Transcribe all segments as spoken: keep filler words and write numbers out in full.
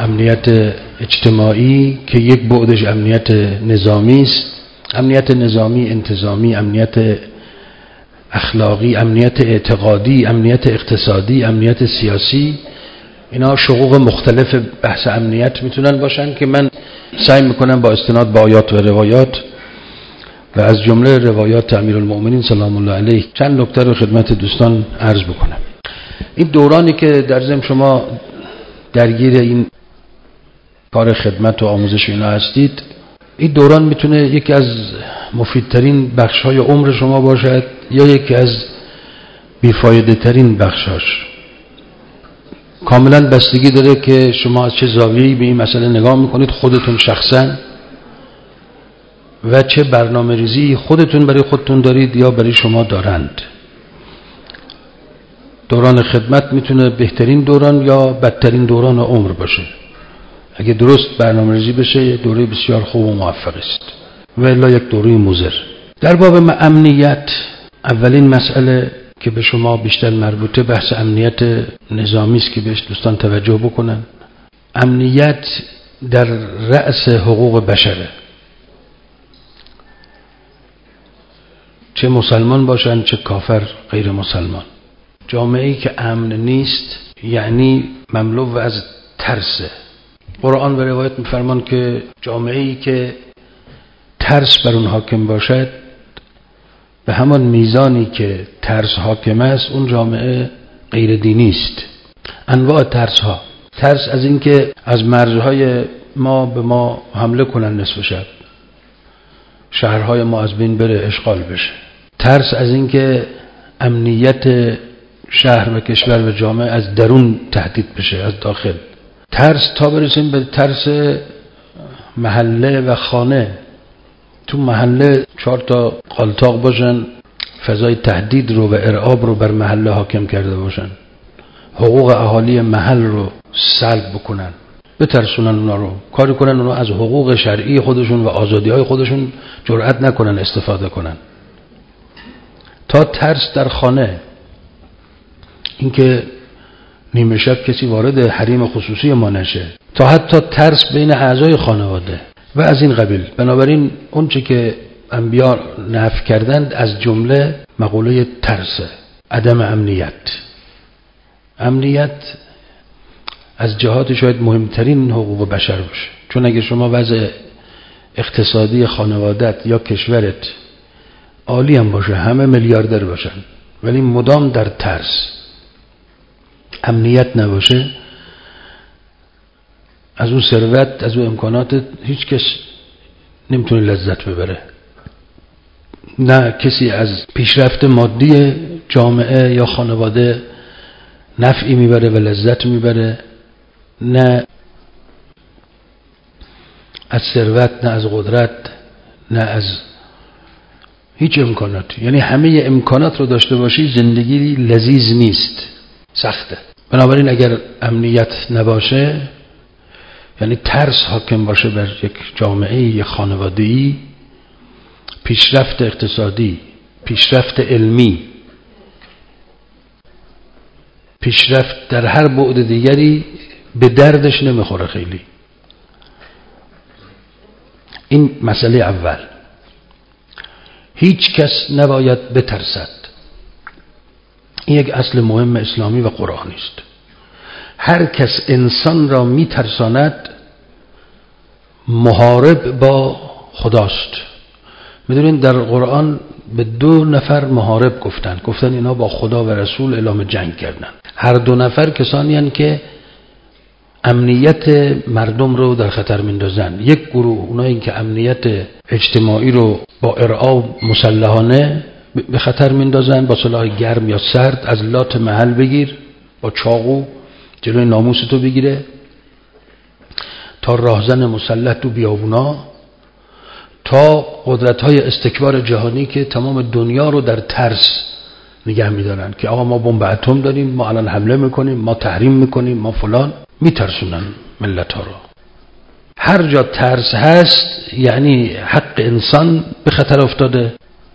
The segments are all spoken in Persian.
امنیت اجتماعی که یک بعدش امنیت نظامی است، امنیت نظامی، انتظامی، امنیت اخلاقی، امنیت اعتقادی، امنیت اقتصادی، امنیت سیاسی، اینا شقوق مختلف بحث امنیت میتونن باشن که من سعی میکنم با استناد به آیات و روایات و از جمله روایات امیرالمؤمنین سلام الله علیه چند نکته رو خدمت دوستان عرض بکنم. این دورانی که در ضمن شما درگیر این کار خدمت و آموزش اینا هستید، این دوران میتونه یکی از مفیدترین بخش‌های عمر شما باشد یا یکی از بیفایده ترین بخشاش. کاملا بستگی داره که شما از چه زاویه‌ای به این مسئله نگاه میکنید خودتون شخصا و چه برنامه ریزی خودتون برای خودتون دارید یا برای شما دارند. دوران خدمت میتونه بهترین دوران یا بدترین دوران عمر باشه. اگه درست برنامه ریزی بشه دوره بسیار خوب و موفق است و الا یک دوره مضر. در باب امنیت اولین مسئله که به شما بیشتر مربوطه بحث امنیت نظامی است که بهش دوستان توجه بکنن. امنیت در رأس حقوق بشره، چه مسلمان باشن چه کافر غیر مسلمان. جامعه‌ای که امن نیست یعنی مملو از ترسه. قرآن و روایت می‌فرمان که جامعه‌ای که ترس بر اون حاکم باشد به همان میزانی که ترس حاکم است اون جامعه غیر دینی است. انواع ترس ها: ترس از اینکه از مرزهای ما به ما حمله کنن نصف شب، شهرهای ما از بین بره، اشغال بشه. ترس از اینکه امنیت شهر و کشور و جامعه از درون تهدید بشه، از داخل. ترس تا برسیم به ترس محله و خانه. تو محله چهار تا قالتاق باشن، فضای تهدید رو و ارعاب رو بر محله حاکم کرده باشن، حقوق اهالی محل رو سلب بکنن، بترسونن اونا رو، کاری کنن اونا از حقوق شرعی خودشون و آزادی های خودشون جرأت نکنن استفاده کنن. تا ترس در خانه، اینکه نیمه شب کسی وارد حریم خصوصی ما نشه، تا حتی ترس بین اعضای خانواده و از این قبیل. بنابراین اون چه که انبیا نفی کردند از جمله مقوله ترس، عدم امنیت. امنیت از جهات شاید مهمترین حقوق بشر باشه، چون اگه شما وضع اقتصادی خانوادت یا کشورت عالی هم باشه، همه میلیاردر باشن، ولی مدام در ترس، امنیت نباشه، از اون ثروت، از اون امکانات هیچ کس نمیتونه لذت ببره. نه کسی از پیشرفت مادی جامعه یا خانواده نفعی میبره و لذت میبره، نه از ثروت، نه از قدرت، نه از هیچ امکانات. یعنی همه امکانات رو داشته باشی زندگی لذیذ نیست، سخته. بنابراین اگر امنیت نباشه، یعنی ترس حاکم باشه بر یک جامعه، یک خانواده‌ای، پیشرفت اقتصادی، پیشرفت علمی، پیشرفت در هر بعد دیگری به دردش نمیخوره خیلی. این مسئله اول. هیچ کس نباید بترسد. این یک اصل مهم اسلامی و قرآنی است. هر کس انسان را میترساند محارب با خداست. میدونین در قرآن به دو نفر محارب گفتن، گفتن اینا با خدا و رسول اعلام جنگ کردن. هر دو نفر کسانی هستند که امنیت مردم رو در خطر میندازن. یک گروه اونایی که امنیت اجتماعی رو با ارعاب مسلحانه به خطر میندازن، با سلاح گرم یا سرد، از لات محل بگیر، با چاقو جلوی ناموستو بگیره، تا راهزن مسلح تو بیابونا، تا قدرت‌های استکبار جهانی که تمام دنیا رو در ترس نگه می‌دارن که آقا ما بمب اتم داریم، ما الان حمله می‌کنیم، ما تحریم می‌کنیم، ما فلان. میترسونن ملت‌ها رو. هر جا ترس هست یعنی حق انسان به خطر افتاده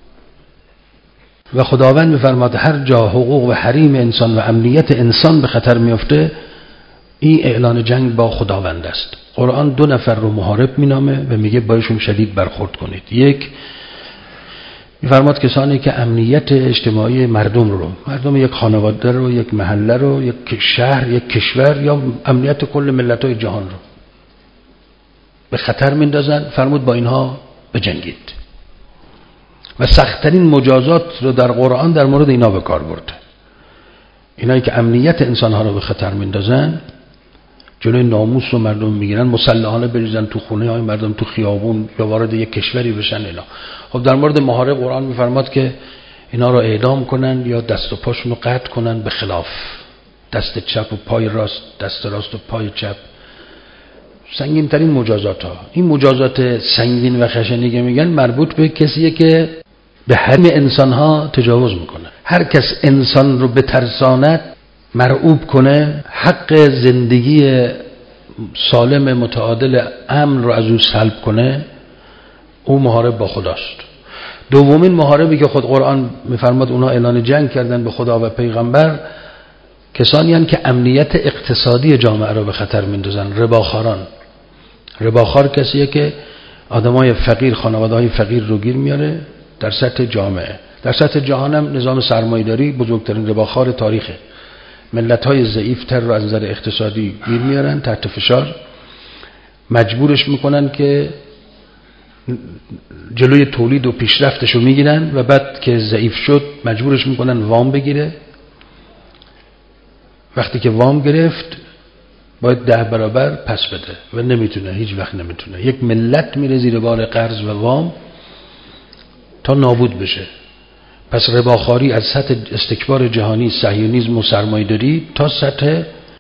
و خداوند می‌فرماد هر جا حقوق و حریم انسان و امنیت انسان به خطر میفته این اعلان جنگ با خداوند است. قرآن دو نفر رو محارب مینامه و میگه بایشون شدید برخورد کنید. یک میفرماد کسانی که امنیت اجتماعی مردم رو، مردم یک خانواده رو، یک محله رو، یک شهر، یک کشور یا امنیت کل ملت‌های جهان رو به خطر میندازن، فرمود با اینها بجنگید. و سخت‌ترین مجازات رو در قرآن در مورد اینا به کار برده. اینایی که امنیت انسان‌ها رو به خطر میندازن، جلوی ناموس رو مردم میگیرن، مسلحانه بریزن تو خونه های مردم، تو خیابون، یا وارد یک کشوری بشن اینا. خب در مورد محارب قرآن میفرماد که اینا رو اعدام کنن یا دست و پاشون رو قطع کنن به خلاف، دست چپ و پای راست، دست راست و پای چپ. سنگین ترین مجازات ها. این مجازات سنگین و خشنی که میگن مربوط به کسیه که به حریم انسان ها تجاوز میکنه. هر کس انسان رو بترساند، مرعوب کنه، حق زندگی سالم متعادل امن رو از او سلب کنه، او محارب با خداست. دومین محاربی که خود قرآن میفرماد اونا اعلان جنگ کردن به خدا و پیغمبر، کسانی هستند که امنیت اقتصادی جامعه رو به خطر میندازن. رباخاران. رباخار کسیه که آدمای فقیر، خانواده‌های فقیر رو گیر میاره در سطح جامعه. در سطح جهان هم نظام سرمایه‌داری بزرگترین رباخار تاریخه. ملت‌های ضعیف‌تر رو از نظر اقتصادی گیر میارن، تحت فشار، مجبورش میکنن که جلوی تولید و پیشرفتش رو میگیرن و بعد که ضعیف شد مجبورش میکنن وام بگیره. وقتی که وام گرفت باید ده برابر پس بده و نمیتونه، هیچ وقت نمیتونه. یک ملت میره زیر بار قرض و وام تا نابود بشه. پس رباخاری از سطح استکبار جهانی، صهیونیسم و سرمایه‌داری تا سطح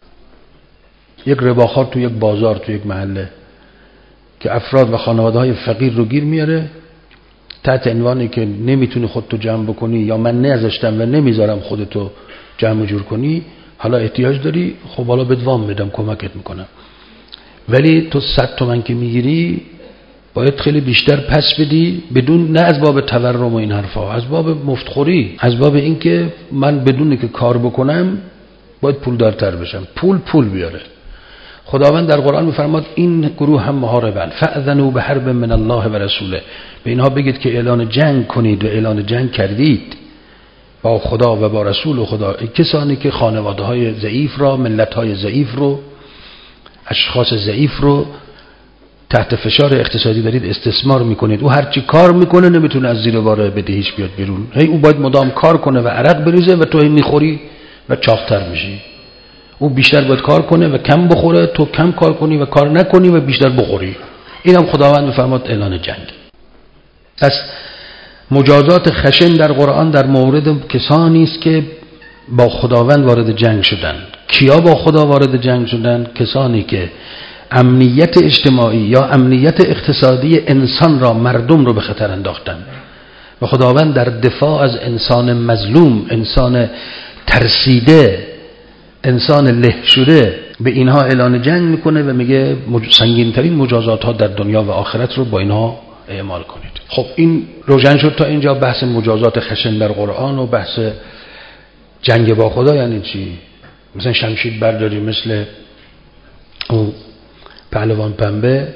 یک رباخار تو یک بازار، تو یک محله که افراد و خانواده‌های فقیر رو گیر میاره تحت عنوانی که نمیتونی خودتو جمع بکنی یا من نذاشتم و نمیذارم خودتو جمع جور کنی، حالا احتیاج داری، خب حالا بهت وام میدم، کمکت میکنم، ولی تو صد تومن که میگیری باید خیلی بیشتر پس بدی، بدون، نه از باب تورم و این حرفا، از باب مفتخوری، از باب اینکه من بدون که کار بکنم باید پول دارتر بشم. پول پول بیاره. خداوند در قرآن میفرماد این گروه هم محاربن فاذنوا بحرب من الله و رسوله، به اینها بگید که اعلان جنگ کنید و اعلان جنگ کردید با خدا و با رسول خدا. کسانی که خانواده های ضعیف را، ملت های ضعیف رو، اشخاص ضعیف رو تحت فشار اقتصادی دارید استثمار میکنید. او هرچی کار میکنه نمیتونه از زیر بار بدهیش بیاد بیرون، هی او باید مدام کار کنه و عرق بریزه و تو هی میخوری و چاقتر میشی. او بیشتر باید کار کنه و کم بخوره، تو کم کار کنی و کار نکنی و بیشتر بخوری. اینم خداوند میفرماد اعلان جنگ. پس مجازات خشن در قرآن در مورد کسانی است که با خداوند وارد جنگ شدند. کیا با خدا وارد جنگ شدند؟ کسانی که امنیت اجتماعی یا امنیت اقتصادی انسان را، مردم رو به خطر انداختند. و خداوند در دفاع از انسان مظلوم، انسان ترسیده، انسان له شده، به اینها اعلان جنگ میکنه و میگه سنگین ترین مجازات ها در دنیا و آخرت رو با اینها اعمال کنید. خب این روشن شد تا اینجا بحث مجازات خشن در قرآن و بحث جنگ با خدا یعنی چی. مثلا شمشیر برداری مثل اون پهلوان پنبه،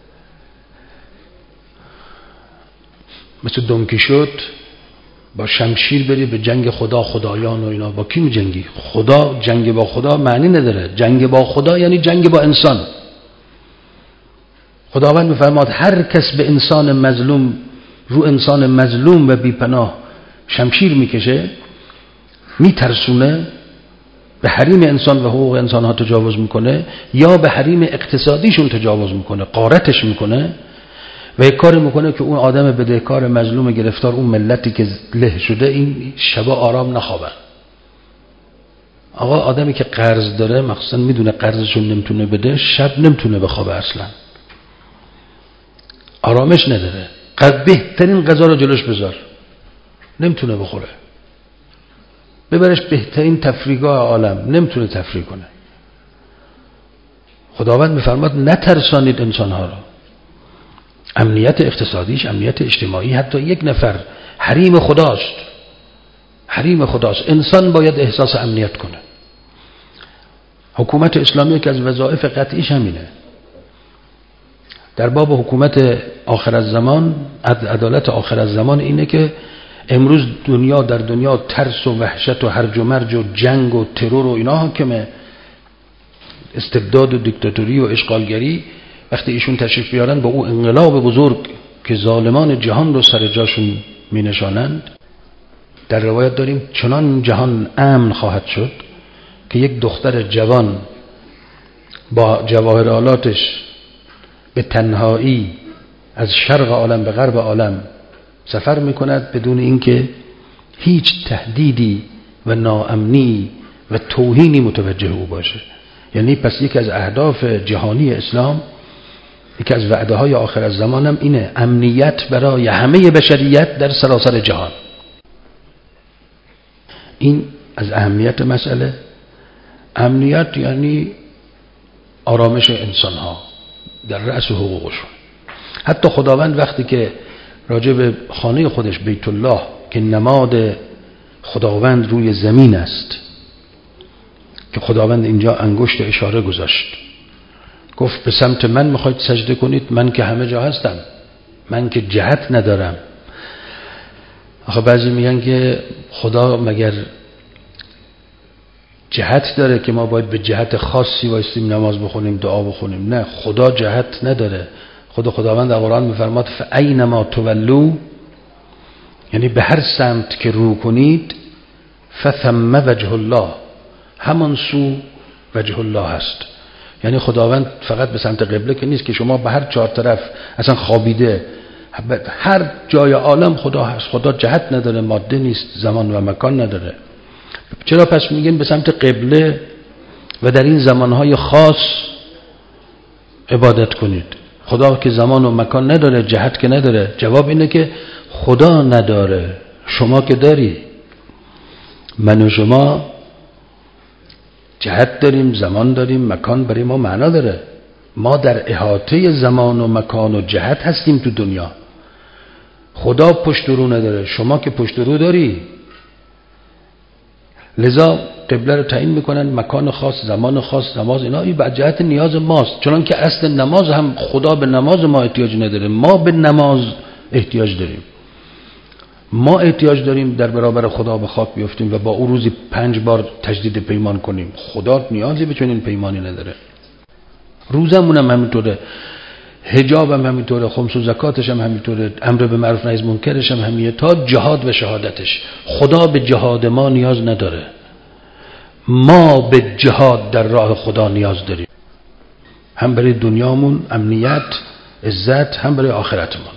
مثل دونکی شد، با شمشیر بری به جنگ خدا، خدایان و اینا. با کی می جنگی؟ خدا. جنگ با خدا معنی نداره. جنگ با خدا یعنی جنگ با انسان. خداوند میفرماد هر کس به انسان مظلوم، رو انسان مظلوم و بیپناه شمشیر میکشه، میترسونه، به حریم انسان و حقوق انسان ها تجاوز میکنه یا به حریم اقتصادیشون تجاوز میکنه، غارتش میکنه و یک کاری میکنه که اون آدم بدهکار مظلوم گرفتار، اون ملتی که له شده، این شبا آرام نخوابن. آقا آدمی که قرض داره مخصوصا میدونه قرضشون نمیتونه بده، شب نمیتونه بخوابه، اصلا آرامش نداره. قد بهترین غذا رو جلوش بذار، نمیتونه بخوره. ببرش بهترین تفریحگاه عالم، نمیتونه تفریح کنه. خداوند میفرماد نترسانید انسانها رو. امنیت اقتصادیش، امنیت اجتماعی، حتی یک نفر حریم خداست، حریم خداست. انسان باید احساس امنیت کنه. حکومت اسلامی که از وظایف قطعیش همینه. در باب حکومت آخر الزمان، عدالت آخر الزمان اینه که امروز دنیا در دنیا ترس و وحشت و هرج و مرج و جنگ و ترور و اینا حاکمه، استبداد و دیکتاتوری و اشغالگری. وقتی ایشون تشریف بیارن با او انقلاب بزرگ که ظالمان جهان رو سر جاشون می نشانند، در روایت داریم چنان جهان امن خواهد شد که یک دختر جوان با جواهرالاتش به تنهایی از شرق عالم به غرب عالم سفر میکند بدون اینکه هیچ تهدیدی و ناامنی و توهینی متوجه او باشه. یعنی پس یکی از اهداف جهانی اسلام، یکی از وعده های آخر الزمان هم اینه، امنیت برای همه بشریت در سراسر جهان. این از اهمیت مسئله. امنیت یعنی آرامش انسان ها در رأس حقوقشون. حتی خداوند وقتی که راجع به خانه خودش بیت الله که نماد خداوند روی زمین است، که خداوند اینجا انگشت اشاره گذاشت، گفت به سمت من میخواید سجده کنید، من که همه جا هستم، من که جهت ندارم. آخه بعضی میگن که خدا مگر جهت داره که ما باید به جهت خاصی وایسیم نماز بخونیم دعا بخونیم؟ نه، خدا جهت نداره. خدا خداوند در قرآن میفرماد فاینما تولوا، یعنی به هر سمت که رو کنید فثم وجه الله، همان سو وجه الله هست. یعنی خداوند فقط به سمت قبله که نیست که شما به هر چهار طرف اصلا خوابیده، هر جای عالم خدا هست. خدا جهت نداره، ماده نیست، زمان و مکان نداره. چرا پس میگن به سمت قبله و در این زمانهای خاص عبادت کنید؟ خدا که زمان و مکان نداره، جهت که نداره. جواب اینه که خدا نداره، شما که داری. من و شما جهت داریم، زمان داریم، مکان برای ما معنا داره. ما در احاطه زمان و مکان و جهت هستیم تو دنیا. خدا پشت رو نداره، شما که پشت رو داری. لذا قبله رو تعیین میکنن، مکان خاص، زمان خاص، نماز، اینا این بعد جهت نیاز ماست. چون که اصل نماز هم خدا به نماز ما احتیاج نداره، ما به نماز احتیاج داریم. ما احتیاج داریم در برابر خدا به خاک بیفتیم و با او روزی پنج بار تجدید پیمان کنیم. خدا نیازی به چنین پیمانی نداره. روزمون هم همینطوره، حجاب هم همینطوره، خمس و زکاتش هم همینطوره، امر به معروف نهی از منکرش هم همینه، تا جهاد و شهادتش. خدا به جهاد ما نیاز نداره، ما به جهاد در راه خدا نیاز داریم، هم برای دنیامون امنیت، عزت، هم برای آخرتمون.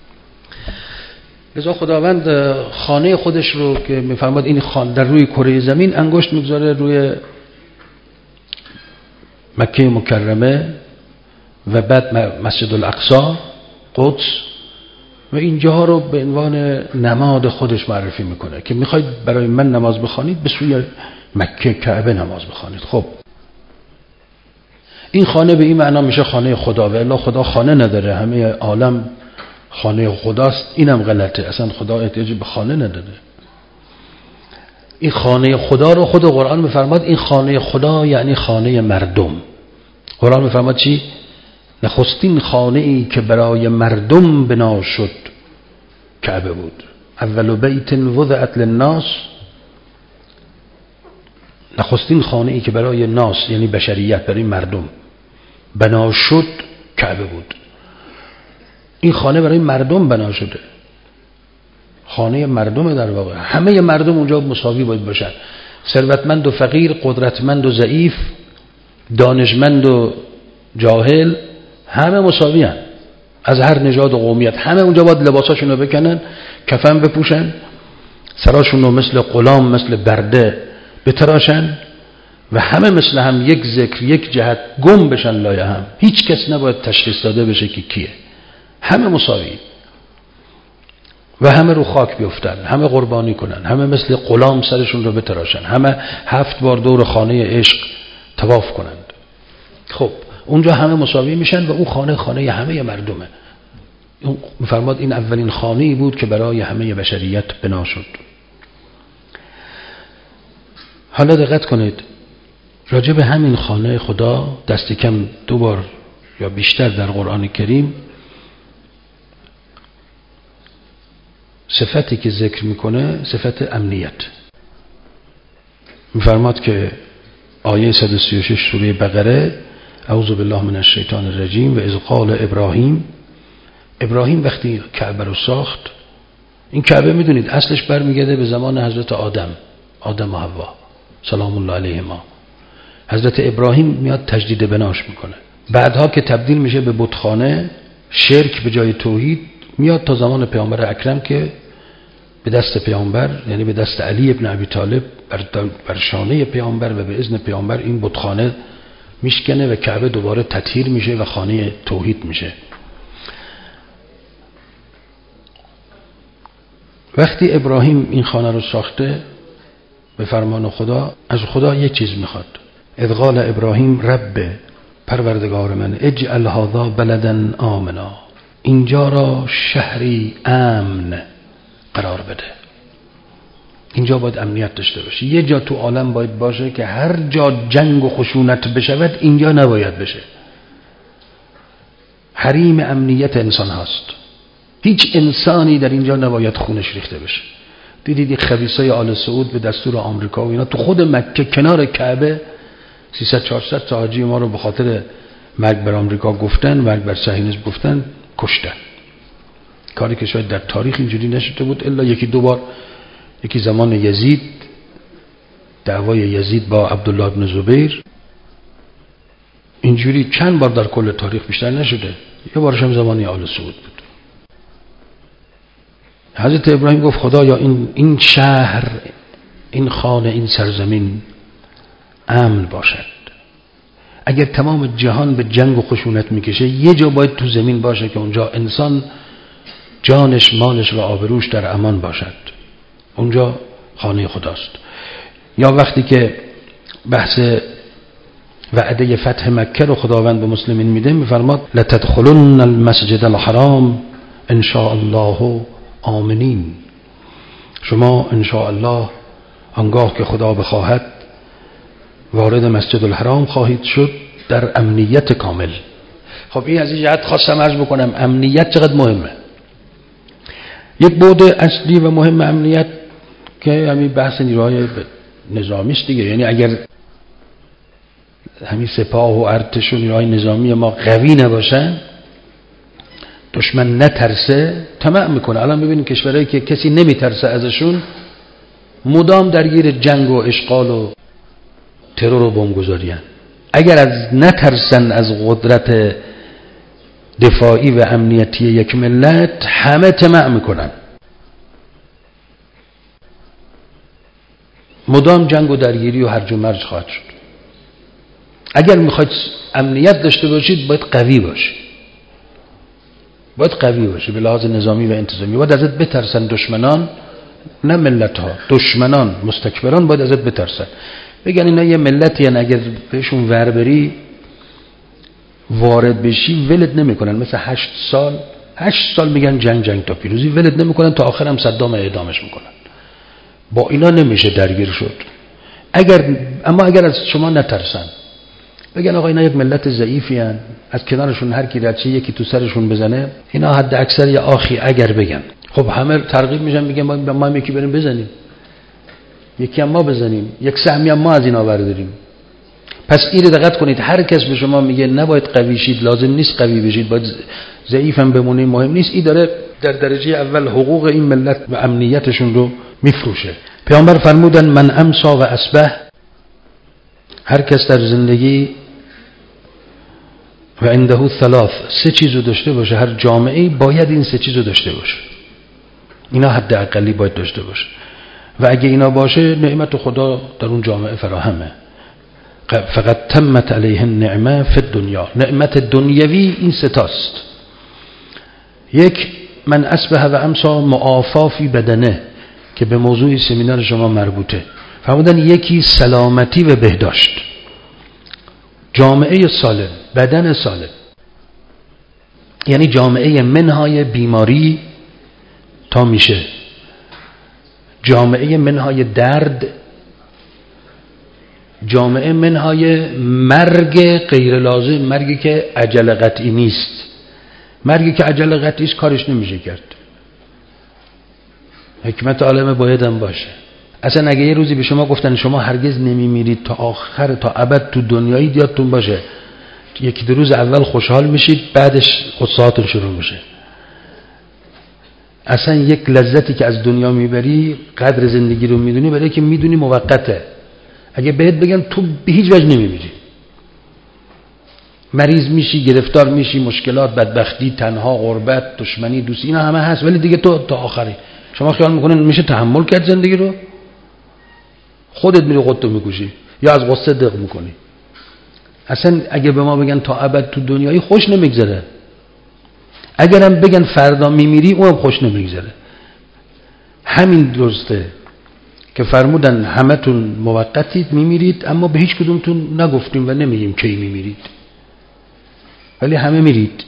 لذا خداوند خانه خودش رو که میفرماد این خانه در روی کره زمین انگشت میگذاره روی مکه مکرمه و بعد مسجد الاقصی، قدس، و اینجاها رو به عنوان نماد خودش معرفی میکنه که میخواید برای من نماز بخوانید به سوی مکه کعبه نماز بخوانید. خب این خانه به این معنا میشه خانه خدا، و الا خدا خانه نداره، همه عالم خانه خداست. اینم غلطه، اصلا خدا احتیاج به خانه نداره. این خانه خدا رو خود قرآن میفرماد این خانه خدا یعنی خانه مردم. قرآن میفرماد چی؟ نخستین خانه ای که برای مردم بنا شد کعبه بود. اول بیت وضعت للناس، نخستین خانه ای که برای ناس یعنی بشریت، برای مردم بنا شد کعبه بود. این خانه برای مردم بنا شده، خانه مردم در واقع. همه مردم اونجا مساوی باید باشن، ثروتمند و فقیر، قدرتمند و ضعیف، دانشمند و جاهل، همه مساوی هن. از هر نژاد و قومیت همه اونجا باید لباساشون رو بکنن، کفن بپوشن، سراشون رو مثل غلام، مثل برده بتراشن و همه مثل هم یک ذکر، یک جهت گم بشن لای هم. هیچ کس نباید تشخیص داده بشه که کیه، همه مساوی و همه رو خاک بیفتن، همه قربانی کنن، همه مثل غلام سرشون رو بتراشن، همه هفت بار دور خانه عشق طواف کنند. خب اونجا همه مساوی میشن و اون خانه خانه همه مردمه. اون میفرماد این اولین خانه‌ای بود که برای همه بشریت بنا شد. حالا دقت کنید، راجع به همین خانه خدا دست کم دو بار یا بیشتر در قرآن کریم صفتی که ذکر میکنه صفت امنیت. میفرماد که آیه صد و سی و شش سوره بقره اعوذ بالله من الشیطان الرجیم و اذ قال ابراهیم، ابراهیم وقتی کعبه رو ساخت، این کعبه میدونید اصلش برمیگرده به زمان حضرت آدم آدم و حوا سلام الله علیهما. حضرت ابراهیم میاد تجدید بناش میکنه، بعدها که تبدیل میشه به بتخانه، شرک به جای توحید، میاد تا زمان پیامبر اکرم که به دست پیامبر یعنی به دست علی ابن ابی طالب بر, بر شانه پیامبر و به اذن پیامبر این بتخانه میشکنه و کعبه دوباره تطهیر میشه و خانه توحید میشه. وقتی ابراهیم این خانه رو ساخته به فرمان خدا، از خدا یک چیز میخواد. اذ قال ابراهیم رب، پروردگار من، اجعل هذا بلدا آمنا، اینجا را شهری امن قرار بده. اینجا باید امنیت داشته باشه. یه جا تو عالم باید باشه که هر جا جنگ و خشونت بشود اینجا نباید بشه. حریم امنیت انسان هست. هیچ انسانی در اینجا نباید خونش ریخته بشه. دیدید این خبیثای آل سعود به دستور آمریکا و اینا تو خود مکه کنار کعبه سیصد چهارصد تا حاجی ما رو به خاطر مرگ بر آمریکا گفتن، مرگ بر صهیونیسم گفتن، کشتن. کاری که شاید در تاریخ اینجوری نشده بود الا یکی دو بار. یکی زمان یزید، دعوای یزید با عبدالله ابن زبیر، اینجوری چند بار در کل تاریخ، بیشتر نشده. یه بارش هم زمانی آل سعود بود. حضرت ابراهیم گفت خدایا این این شهر، این خانه، این سرزمین امن باشد. اگر تمام جهان به جنگ و خشونت میکشه، یه جا باید تو زمین باشه که اونجا انسان جانش، مالش و آبروش در امان باشد. اونجا خانه خداست. یا وقتی که بحث وعده فتح مکه رو خداوند به مسلمین میده، میفرماد لتدخلن المسجد الحرام ان شاء الله آمنین، شما ان شاء الله آنگاه که خدا بخواهد وارد مسجد الحرام خواهید شد در امنیت کامل. خب این از این جهت خواستم عرض بکنم امنیت چقدر مهمه. یک بعد اصلی و مهم امنیت که همین بحث نیروهای نظامی است دیگه. یعنی اگر همین سپاه و ارتش و نیروهای نظامی ما قوی نباشن، دشمن نترسه، طمع میکنه. الان ببینید کشورهایی که کسی نمیترسه ازشون مدام درگیر جنگ و اشغال و ترور و بمبگذاری ان. اگر از نترسن از قدرت دفاعی و امنیتی یک ملت، همه طمع میکنن، مدام جنگ و درگیری و هرج و مرج خواهد شد. اگر میخواید امنیت داشته باشید باید قوی باشید، باید قوی باشید به لحاظ نظامی و انتظامی. باید ازت بترسن دشمنان، نه ملت ها، دشمنان مستکبران باید ازت بترسن. بگن اینا یه ملتی هن، اگر بهشون ور بری وارد بشی ولت نمیکنن. مثل هشت سال هشت سال میگن جنگ جنگ تا پیروزی، ولت نمیکنن تا آخر هم صدام اعدامش میکنن. با اینا نمیشه درگیر شد. اگر اما اگر از شما نترسن، بگن آقا اینا یک ملت ضعیفی هن، از کنارشون هر کی رد شه یکی تو سرشون بزنه، اینا حد اکثر یا آخی اگر بگن، خب همه ترغیب میشن، میگن ما ما هم یکی بریم بزنیم، یکی هم ما بزنیم، یک سهمی هم ما از اینا برداریم. پس این رو دقت کنید، هر کس به شما میگه نباید قوی شید، لازم نیست قوی بشید، باید ضعیف هم بمونید، مهم نیست، این داره در درجه اول حقوق این ملت و امنیتشون رو میفروشه. پیامبر فرمودن من امسا و اصبح، هر کس در زندگی و عنده ثلاث، سه چیزو داشته باشه، هر جامعه‌ای باید این سه چیزو داشته باشه. اینا حد اقلی باید داشته باشه و اگه اینا باشه نعمت خدا در اون جامعه فراهمه. فقط تمت علیه النعمه فی الدنیا، نعمت دنیوی این ستاست. یک، من اصبح و امسا معافا فی بدنه که به موضوع سمینار شما مربوطه. فرمودن یکی سلامتی و بهداشت، جامعه سالم، بدن سالم، یعنی جامعه منهای بیماری تا میشه، جامعه منهای درد جامعه منهای مرگ غیر لازم، مرگی که اجل قطعی نیست. مرگی که اجل قطعی است کارش نمیشه کرد. حکمت عالم باید هم باشه. اصلا اگه یه روزی به شما گفتن شما هرگز نمیمیرید تا آخر تا ابد تو دنیایی، یادتون باشه یکی دو روز اول خوشحال میشید، بعدش غصه‌هاتون شروع میشه. اصلا یک لذتی که از دنیا میبری قدر زندگی رو میدونی، برای که میدونی موقته. اگه بهت بگن تو به هیچ وجه نمیمیری، مریض میشی، گرفتار میشی، مشکلات، بدبختی، تنها، غربت، دشمنی، دوستی، اینا همه هست، ولی دیگه تو تا آخری. شما خیال میکنین میشه تحمل کرد زندگی رو؟ خودت میری خودتو میکشی یا از غصه دق میکنی. اصلا اگه به ما بگن تا ابد تو دنیایی خوش نمیگذره، اگرم بگن فردا میمیری اونم خوش نمیگذره. همین درسته که فرمودن همتون موقتید میمیرید، اما به هیچ کدومتون نگفتیم و نمیگیم کی میمیرید، ولی همه میرید.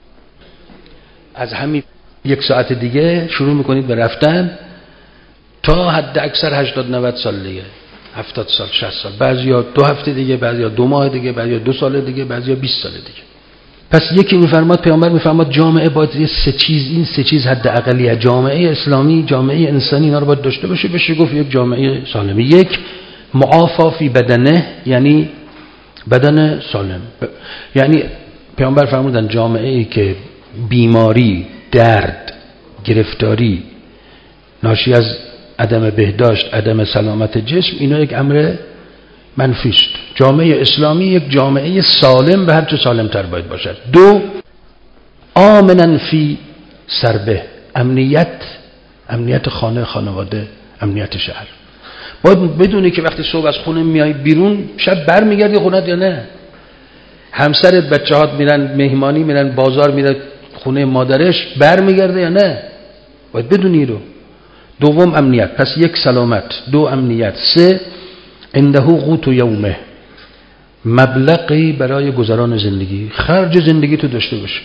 از همین یک ساعت دیگه شروع میکنید به رفتن تا حد اکثر هشتاد نود سال دیگه، هفتاد سال، شصت سال، بعضیا دو هفته دیگه، بعضیا دو ماه دیگه، بعضیا دو سال دیگه، بعضیا بیست سال دیگه. پس یکی میفرماد، پیامبر میفرماد جامعه باید یه سه چیز، این سه چیز حد اقلیه، جامعه اسلامی، جامعه انسانی، اینا رو باید داشته باشه. بشه گفت یک جامعه سالمه. یک، معافا فی بدنه، یعنی بدن سالم. یعنی پیامبر فرمودن جامعه ای که بیماری، درد، گرفتاری ناشی از عدم بهداشت، عدم سلامت جسم، اینا یک امر منفیست. جامعه اسلامی یک جامعه سالم به هر چه سالمتر باید باشد. دو، آمنن فی سربه، امنیت، امنیت خانه، خانواده، امنیت شهر. باید بدونی که وقتی صبح از خونه میای بیرون شب بر میگردی خونت یا نه. همسرت، بچه‌هات میرن مهمانی، میرن بازار، میرن خونه مادرش، بر میگرده یا نه. باید بدونی رو. دوم امنیت، پس یک سلامت، دو امنیت، سه عنده قوت یومه، مبلغی برای گذران زندگی، خرج زندگی تو داشته باشه،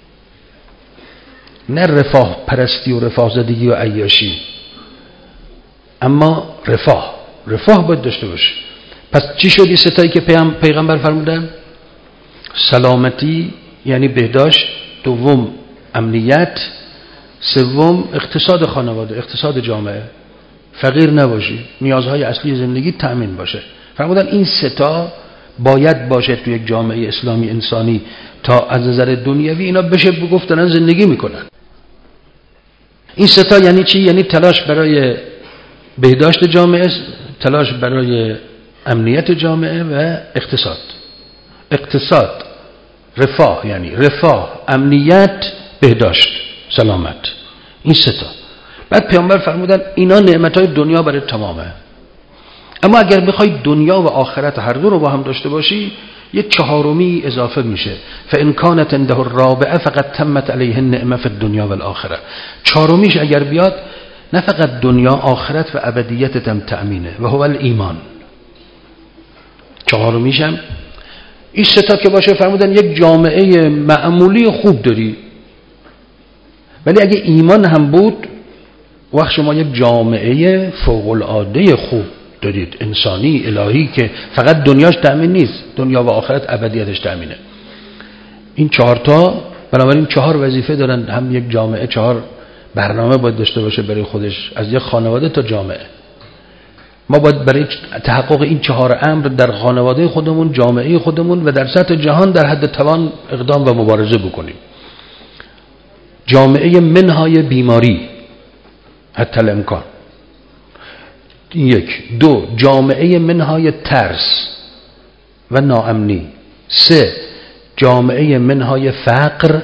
نه رفاه پرستی و رفاه زدگی و عیاشی، اما رفاه رفاه باید داشته باشه. پس چی شد این ستایی که پیغمبر فرمودن؟ سلامتی یعنی بهداشت، دوم امنیت، سوم اقتصاد خانواده، اقتصاد جامعه، فقیر نباشی، نیازهای اصلی زندگی تأمین باشه. فرمودن این ستا باید باشه تو یک جامعه اسلامی انسانی تا از نظر دنیوی اینا بشه بگفتن زندگی میکنن. این ستا یعنی چی؟ یعنی تلاش برای بهداشت جامعه، تلاش برای امنیت جامعه و اقتصاد. اقتصاد، رفاه، یعنی رفاه، امنیت، بهداشت، سلامت، این ستا. بعد پیامبر فرمودن اینا نعمتهای دنیا برای تمامه، اما اگر بخوای دنیا و آخرت هر دو رو با هم داشته باشی یه چهارمی اضافه میشه. فان کانت عنده الرابعه فقد تمت علیه النعمه فی الدنیا و الاخره. چهارمیش اگر بیاد نه فقط دنیا، آخرت و ابدیتت هم تأمینه، و هو الایمان. چهارمیش هم این ستا که باشه، فرمودن یک جامعه معمولی خوب داری، ولی اگه ایمان هم بود وقت شما یک جامعه فوق العاده خوب دارید، انسانی، الهی، که فقط دنیاش تأمین نیست، دنیا و آخرت ابدیتش تأمینه. این چهار تا، بنابراین چهار وظیفه دارن هم یک جامعه، چهار برنامه باید داشته باشه برای خودش، از یک خانواده تا جامعه. ما باید برای تحقق این چهار امر در خانواده خودمون، جامعه خودمون و در سطح جهان در حد توان اقدام و مبارزه بکنیم. جامعه منهای بیماری حتی الامکان، یک. دو، جامعه منهای ترس و ناامنی. سه، جامعه منهای فقر.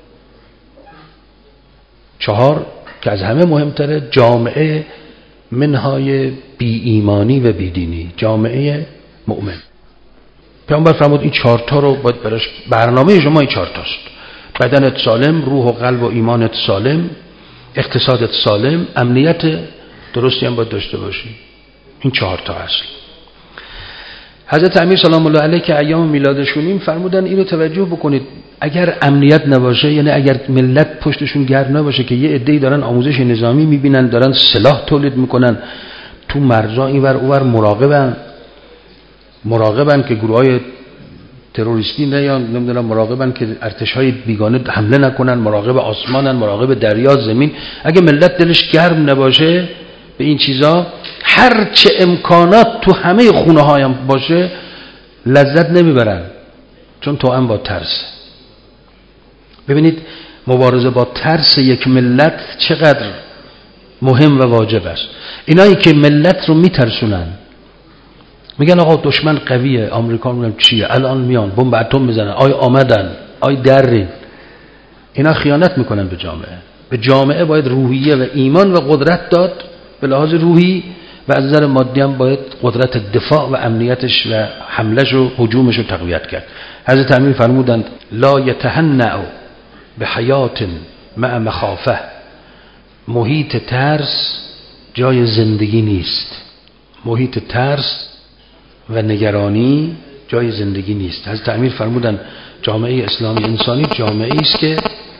چهار، که از همه مهمتره، جامعه منهای بی ایمانی و بی دینی، جامعه مؤمن. پیامبر فرمود این چهار تا رو باید براش، برنامه شما این چهار تاست: بدنت سالم، روح و قلب و ایمانت سالم، اقتصادت سالم، امنیت درستی هم باید داشته باشی. این چهار تا اصل. حضرت امیر سلام الله علیه که ایام میلادشونیم فرمودن اینو توجه بکنید، اگر امنیت نباشه، یعنی اگر ملت پشتشون گرم نباشه که یه عده‌ای دارن آموزش نظامی میبینن، دارن سلاح تولید میکنن، تو مرزا اینور اونور مراقبن، مراقبن که گروه‌های تروریستی نه یا نمیدونم مراقبن که ارتش‌های بیگانه حمله نکنن، مراقب آسمانن، مراقب دریا، زمین. اگه ملت دلش گرم نباشه به این چیزا، هر چه امکانات تو همه خونه‌ها هم باشه لذت نمیبرن، چون توأم با ترس. ببینید مبارزه با ترس یک ملت چقدر مهم و واجب است. اینایی که ملت رو میترسونن، میگن آقا دشمن قویه، آمریکا میگن چیه، الان میان بمب اتم میزنن، آی آمدن، آی درین. اینا خیانت میکنن به جامعه. به جامعه باید روحیه و ایمان و قدرت داد به لحاظ روحی، و از نظر مادی هم باید قدرت دفاع و امنیتش و حملش و هجومش رو تقویت کرد. حضرت امیر فرمودند لا یتهنأ به حیات مع مخافه. محیط ترس جای زندگی نیست. محیط ترس و نگرانی جای زندگی نیست. حضرت امیر فرمودند جامعه اسلامی انسانی جامعه است که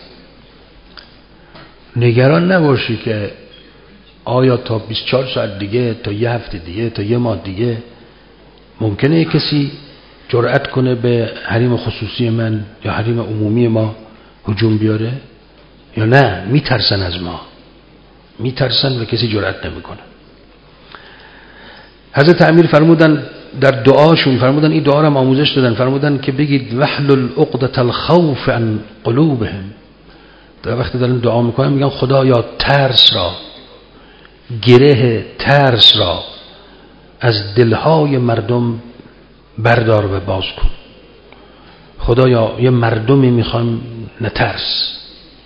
نگران نباشی که آیا تا بیست و چهار ساعت دیگه، تا یه هفته دیگه، تا یه ماه دیگه ممکنه کسی جرأت کنه به حریم خصوصی من یا حریم عمومی ما هجوم بیاره یا نه. میترسن از ما، میترسن و کسی جرأت نمیکنه. حضرت امیر فرمودن در دعاشون، فرمودن این دعا رو هم آموزش دادن، فرمودن که بگید وحلل عقدة الخوف عن قلوبهم. در وقتی دارن دعا میکنن میگن خدایا ترس را، گره ترس را از دلهای مردم بردار و باز کن. خدایا یه مردمی میخوام نه ترس،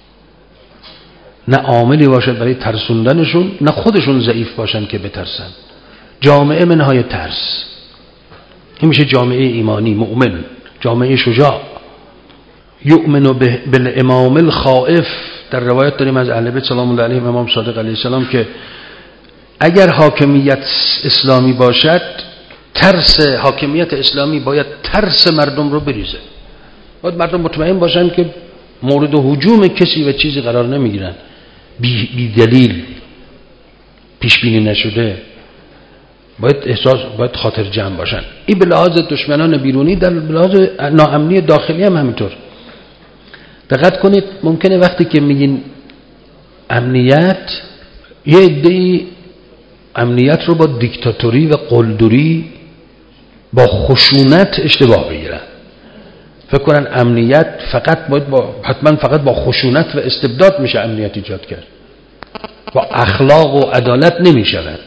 نه عاملی باشد برای ترسوندنشون، نه خودشون ضعیف باشن که بترسن. جامعه منهای ترس. این میشه جامعه ایمانی مؤمن، جامعه شجاع. یؤمن بالامام الخائف. در روایت داریم از اهل بیت سلام الله علیهم امام صادق علیه السلام که اگر حاکمیت اسلامی باشد، ترس حاکمیت اسلامی باید ترس مردم رو بریزه. باید مردم مطمئن باشن که مورد هجوم کسی و چیزی قرار نمیگیرن بی, بی دلیل، پیش بینی نشده. باید احساس، باید خاطر جمع باشن. این به لحاظ دشمنان بیرونی، در لحاظ ناامنی داخلی هم همینطور. دقت کنید ممکنه وقتی که میگین امنیت، یه عده‌ای امنیت رو با دیکتاتوری و قلدری با خشونت اشتباه بگیرن. فکر کنن امنیت فقط باید با حتما فقط با خشونت و استبداد میشه امنیت ایجاد کرد. با اخلاق و عدالت نمیشود.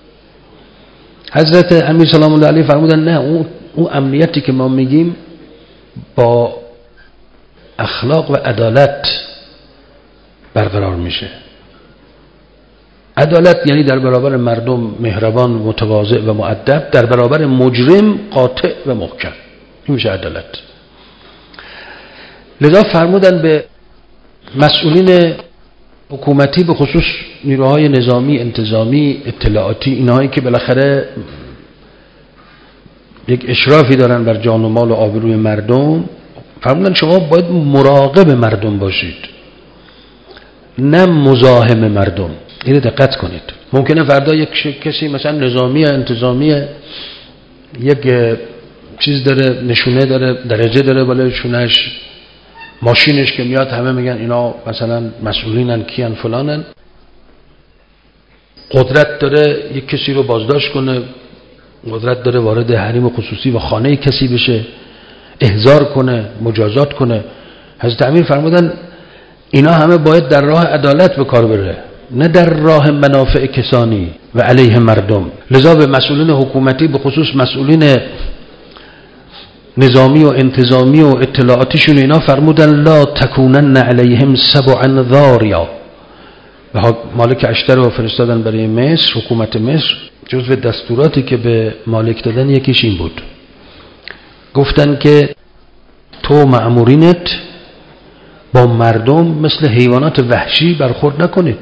حضرت امیر سلام الله علیه فرمودن نه، اون اون امنیتی که ما میگیم با اخلاق و عدالت برقرار میشه. عدالت یعنی در برابر مردم مهربان، متواضع و مؤدب، در برابر مجرم قاطع و محکم. این میشه عدالت. لذا فرمودن به مسئولین حکومتی، به خصوص نیروهای نظامی، انتظامی، اطلاعاتی، اینهایی که بالاخره یک اشرافی دارن بر جان و مال و آبروی مردم، فرمودن شما باید مراقب مردم باشید، نه مزاحم مردم. اینو دقت کنید. ممکنه فردا یک کسی مثلا نظامی انتظامی یک چیز داره، نشونه داره، درجه داره بالای شونش، ماشینش که میاد همه میگن اینا مثلا مسئولینن، کیان، فلانن. قدرت داره یک کسی رو بازداشت کنه، قدرت داره وارد حریم خصوصی و خانه کسی بشه، احضار کنه، مجازات کنه. حضرت امیر فرمودن اینا همه باید در راه عدالت به کار بره، نه در راه منافع کسانی و علیه مردم. لذا به مسئولین حکومتی، به خصوص مسئولین نظامی و انتظامی و اطلاعاتیشون اینا فرمودن لا تکونن علیهم سبعا ذاریا. و مالک اشتر رو فرستادن برای مصر، حکومت مصر. جزو دستوراتی که به مالک دادن یکیش این بود، گفتن که تو مأمورینت با مردم مثل حیوانات وحشی برخورد نکنید.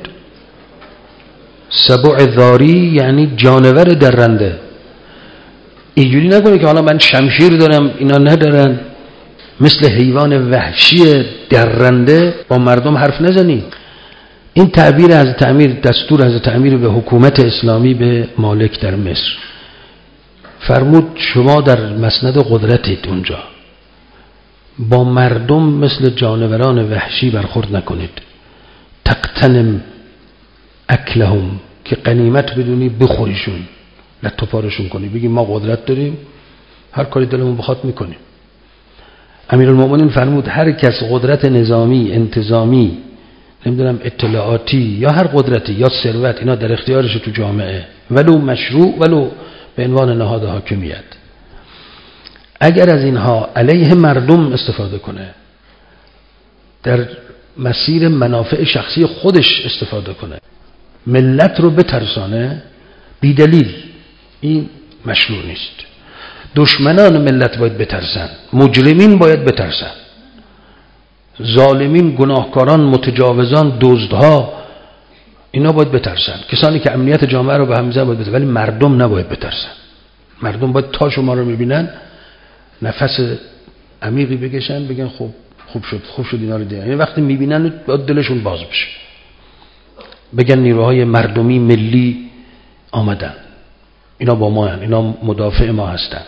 سبع ذاری یعنی جانور درنده. اینجوری نکنید که حالا من شمشیر دارم اینا ندارن، مثل حیوان وحشی درنده با مردم حرف نزنید. این تعبیر حضرت امیر، دستور حضرت امیر به حکومت اسلامی به مالک در مصر. فرمود شما در مسند قدرتید، اونجا با مردم مثل جانوران وحشی برخورد نکنید. تقتنم اکلهم، که غنیمت بدونی بخوریشون، لطو پارشون کنی، بگی ما قدرت داریم هر کاری دلمون بخواد میکنیم. امیرالمومنین فرمود هر کس قدرت نظامی، انتظامی، نمیدونم اطلاعاتی یا هر قدرتی یا ثروت اینا در اختیارش تو جامعه، ولو مشروع ولو به عنوان نهاد حاکمیت، اگر از اینها علیه مردم استفاده کنه، در مسیر منافع شخصی خودش استفاده کنه، ملت رو بترسانه، بی دلیل، این مشروع نیست. دشمنان ملت باید بترسن، مجرمین باید بترسن، ظالمین، گناهکاران، متجاوزان، دزدها، اینا باید بترسن. کسانی که امنیت جامعه رو به هم میزنن باید بترسن، ولی مردم نباید بترسن. مردم باید تا شما رو میبینن نفس عمیقی بکشن، بگن خب خوب شد خوب شد اینا رو دیدن. یعنی وقتی میبینن باید دلشون باز بشه، بگن نیروهای مردمی ملی آمدن، اینا با ما هن، اینا مدافع ما هستن.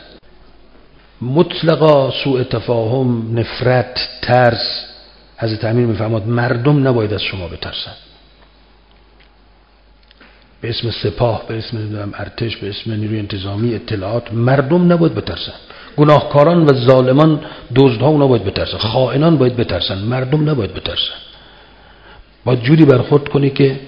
مطلقا سوء تفاهم، نفرت، ترس، حضرت امیر میفرماد مردم نباید از شما بترسن. به اسم سپاه، به اسم نمیدونم ارتش، به اسم نیروی انتظامی، اطلاعات، مردم نباید بترسن. گناهکاران و ظالمان، دزدها اونا باید بترسن، خائنان باید بترسن، مردم نباید بترسن. باید جوری برخورد کنی که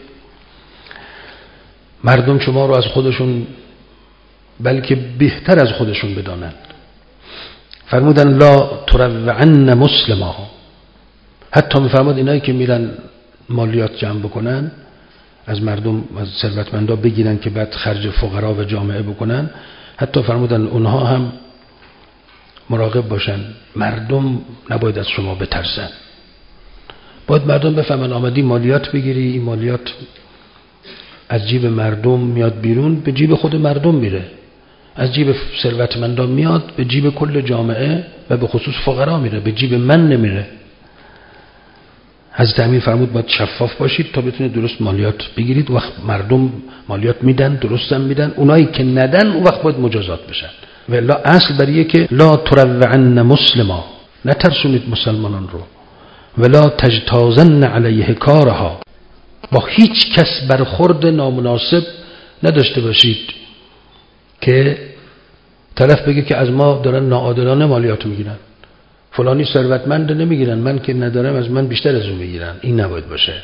مردم شما رو از خودشون بلکه بهتر از خودشون بدانند. فرمودن لا تروعن مسلما، حتی میفرماد اینایی که میرن مالیات جمع بکنن از مردم، از ثروتمندا بگیرن که بعد خرج فقرا و جامعه بکنن، حتی فرمودن اونها هم مراقب باشن، مردم نباید از شما بترسن. باید مردم بفهمن آمدی مالیات بگیری، این مالیات از جیب مردم میاد بیرون، به جیب خود مردم میره، از جیب ثروتمندان میاد به جیب کل جامعه و به خصوص فقرا میره، به جیب من نمیره. حضرت امیر فرمود باید شفاف باشید تا بتونید درست مالیات بگیرید. وقت مردم مالیات میدن، درست هم میدن، اونایی که ندن اون وقت باید مجازات بشن. و الا اصل بریه که لا تروعن مسلما، نترسونید مسلمانان رو، ولا تجتازن علیه کارها، با هیچ کس برخورد نامناسب نداشته باشید که طرف بگه که از ما دارن ناعادلانه مالیات میگیرن، فلانی ثروتمند نمیگیرن، من که ندارم از من بیشتر از اون میگیرن. این نباید باشه.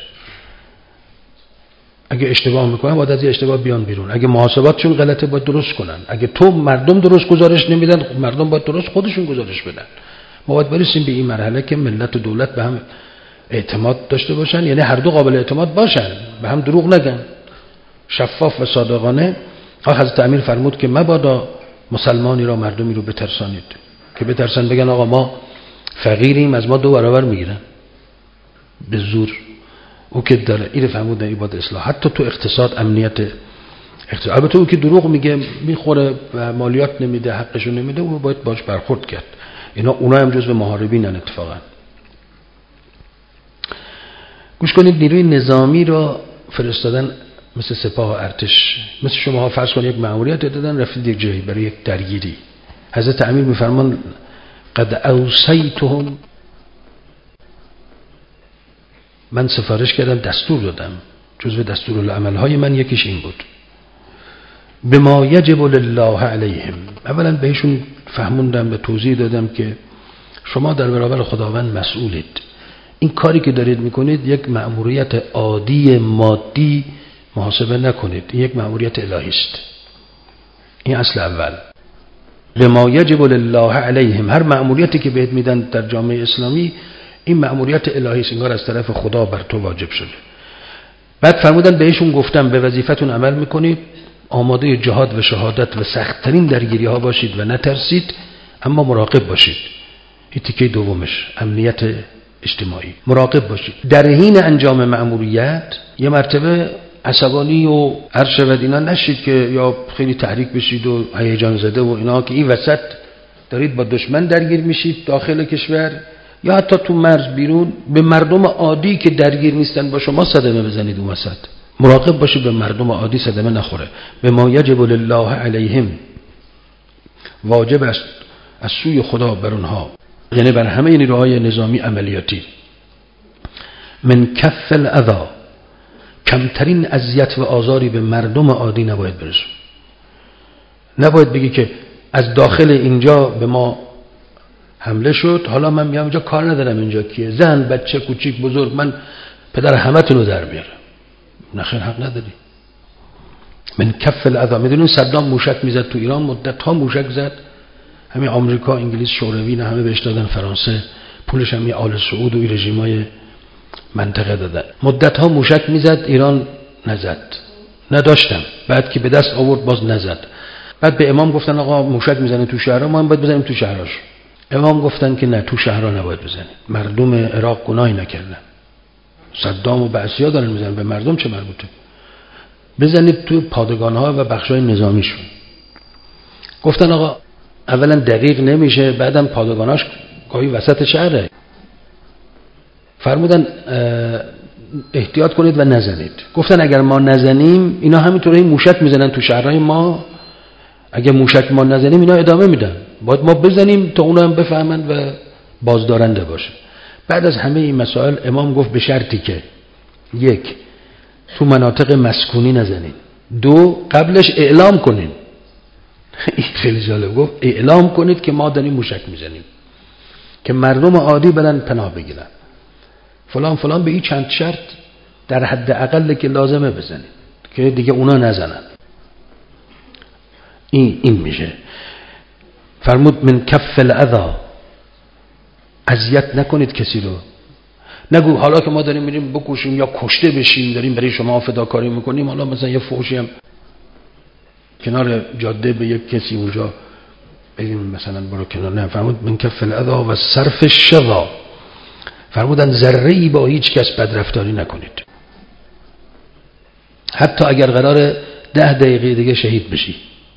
اگه اشتباه میکنن باید از این اشتباه بیان بیرون، اگه محاسباتشون غلطه باید درست کنن، اگه تو مردم درست گزارش نمیدن مردم باید درست خودشون گزارش بدن. ما باید برسیم به این مرحله که ملت و دولت به هم اعتماد داشته باشن، یعنی هر دو قابل اعتماد باشن، به هم دروغ نگن، شفاف و صادقانه. حضرت امیر فرمود که مبادا مسلمانی را، مردمی رو بترسانید که بترسن بگن آقا ما فقیریم از ما دو برابر میگیرن به زور. او که داره این فرمود این باید اصلاح، حتی تو اقتصاد، امنیت اقتصاد. البته او که دروغ میگه میخوره و مالیات نمیده، حقشو نمیده، او باید باش برخورد کرد. اینا اونا هم جزو محاربینن اتفاقا. گوش کنید، نیروی نظامی را فرستادن مثل سپاه و ارتش، مثل شما ها فرض کنید یک مأموریت دادن رفتید یک جایی برای یک درگیری. حضرت امیر میفرمان قد اوصیتهم، من سفارش کردم، دستور دادم، جزو دستورالعمل های من یکیش این بود، بما یجب لله علیهم. اولا بهشون فهموندم و توضیح دادم که شما در برابر خداوند مسئولید، این کاری که دارید میکنید یک مأموریت عادی مادی محاسبه نکنید، این یک مأموریت الهی است. این اصل اول. بما یجب لله علیهم، هر مأموریتی که بهت میدن در جامعه اسلامی این مأموریت الهی است، انگار از طرف خدا بر تو واجب شده. بعد فرمودن بهشون گفتم به وظیفتون عمل میکنید، آماده جهاد و شهادت و سخت‌ترین درگیری ها باشید و نترسید، اما مراقب باشید. این تیکه دومش، امنیت اجتماعی، مراقب باشید. در حین انجام مأموریت یه مرتبه عصبانی و هر شود اینا نشید که یا خیلی تحریک بشید و هیجان زده و اینا، که این وسط دارید با دشمن درگیر میشید داخل کشور یا حتی تو مرز بیرون، به مردم عادی که درگیر نیستن با شما صدمه بزنید اون وسط. مراقب باشید به مردم عادی صدمه نخوره. به ما یجب لله علیهم واجب است از سوی خدا بر اونها، یعنی بر همه نیروهای نظامی عملیاتی، من کف الاذی، کمترین اذیت و آزاری به مردم عادی نباید برسون. نباید بگی که از داخل اینجا به ما حمله شد، حالا من میام اینجا کار ندارم اینجا کیه، زن بچه کوچیک بزرگ، من پدر همتون رو در بیارم. نخیر، حق نداری. من کف الاذی. میدونین صدام موشک میزد تو ایران، مدت ها موشک زد، همین آمریکا، انگلیس، شوروی نه همه بهش دادن، فرانسه پولش هم آل سعود و رژیمای منطقه دادن. مدت ها موشک میزد، ایران نزد، نداشتم. بعد که به دست آورد باز نزد. بعد به امام گفتن آقا موشک میزنه تو شهرها، ما هم باید بزنیم تو شهرهاش. امام گفتن که نه، تو شهرها نباید بزنید، مردم عراق گناهی نکردن، صدام و بعثی‌ها دارن میزنن، به مردم چه مربوطه؟ بزنید تو پادگان‌ها و بخش‌های نظامیشون. گفتن آقا اولا دقیق نمیشه، بعدم پادگاناش گاهی وسط شهره. فرمودن احتیاط کنید و نزنید. گفتن اگر ما نزنیم اینا همینطوری موشک میزنن تو شهرهای ما، اگر موشک ما نزنیم اینا ادامه میدن، باید ما بزنیم تا اونا هم بفهمند و بازدارنده باشه. بعد از همه این مسائل امام گفت به شرطی که یک، تو مناطق مسکونی نزنین، دو، قبلش اعلام کنین. این خیلی جالب، گفت اعلام کنید که ما داریم موشک میزنیم که مردم عادی برن پناه بگیرن، فلان فلان، به این چند شرط در حد اقل که لازمه بزنید که دیگه اونا نزنن. این این میشه. فرمود من کف الاذی، اذیت نکنید کسی رو. نگو حالا که ما داریم میریم بکشیم یا کشته بشیم، داریم برای شما فداکاری میکنیم، حالا مثلا یه فحشی هم کنار جاده به یک کسی اونجا بگیم مثلا برو کنار. نه، فرمود من کف الاذی و صرف الشظا، فرمودن ذره‌ای با هیچ کس بدرفتاری نکنید، حتی اگر قرار ده دقیقه دیگه شهید بشی.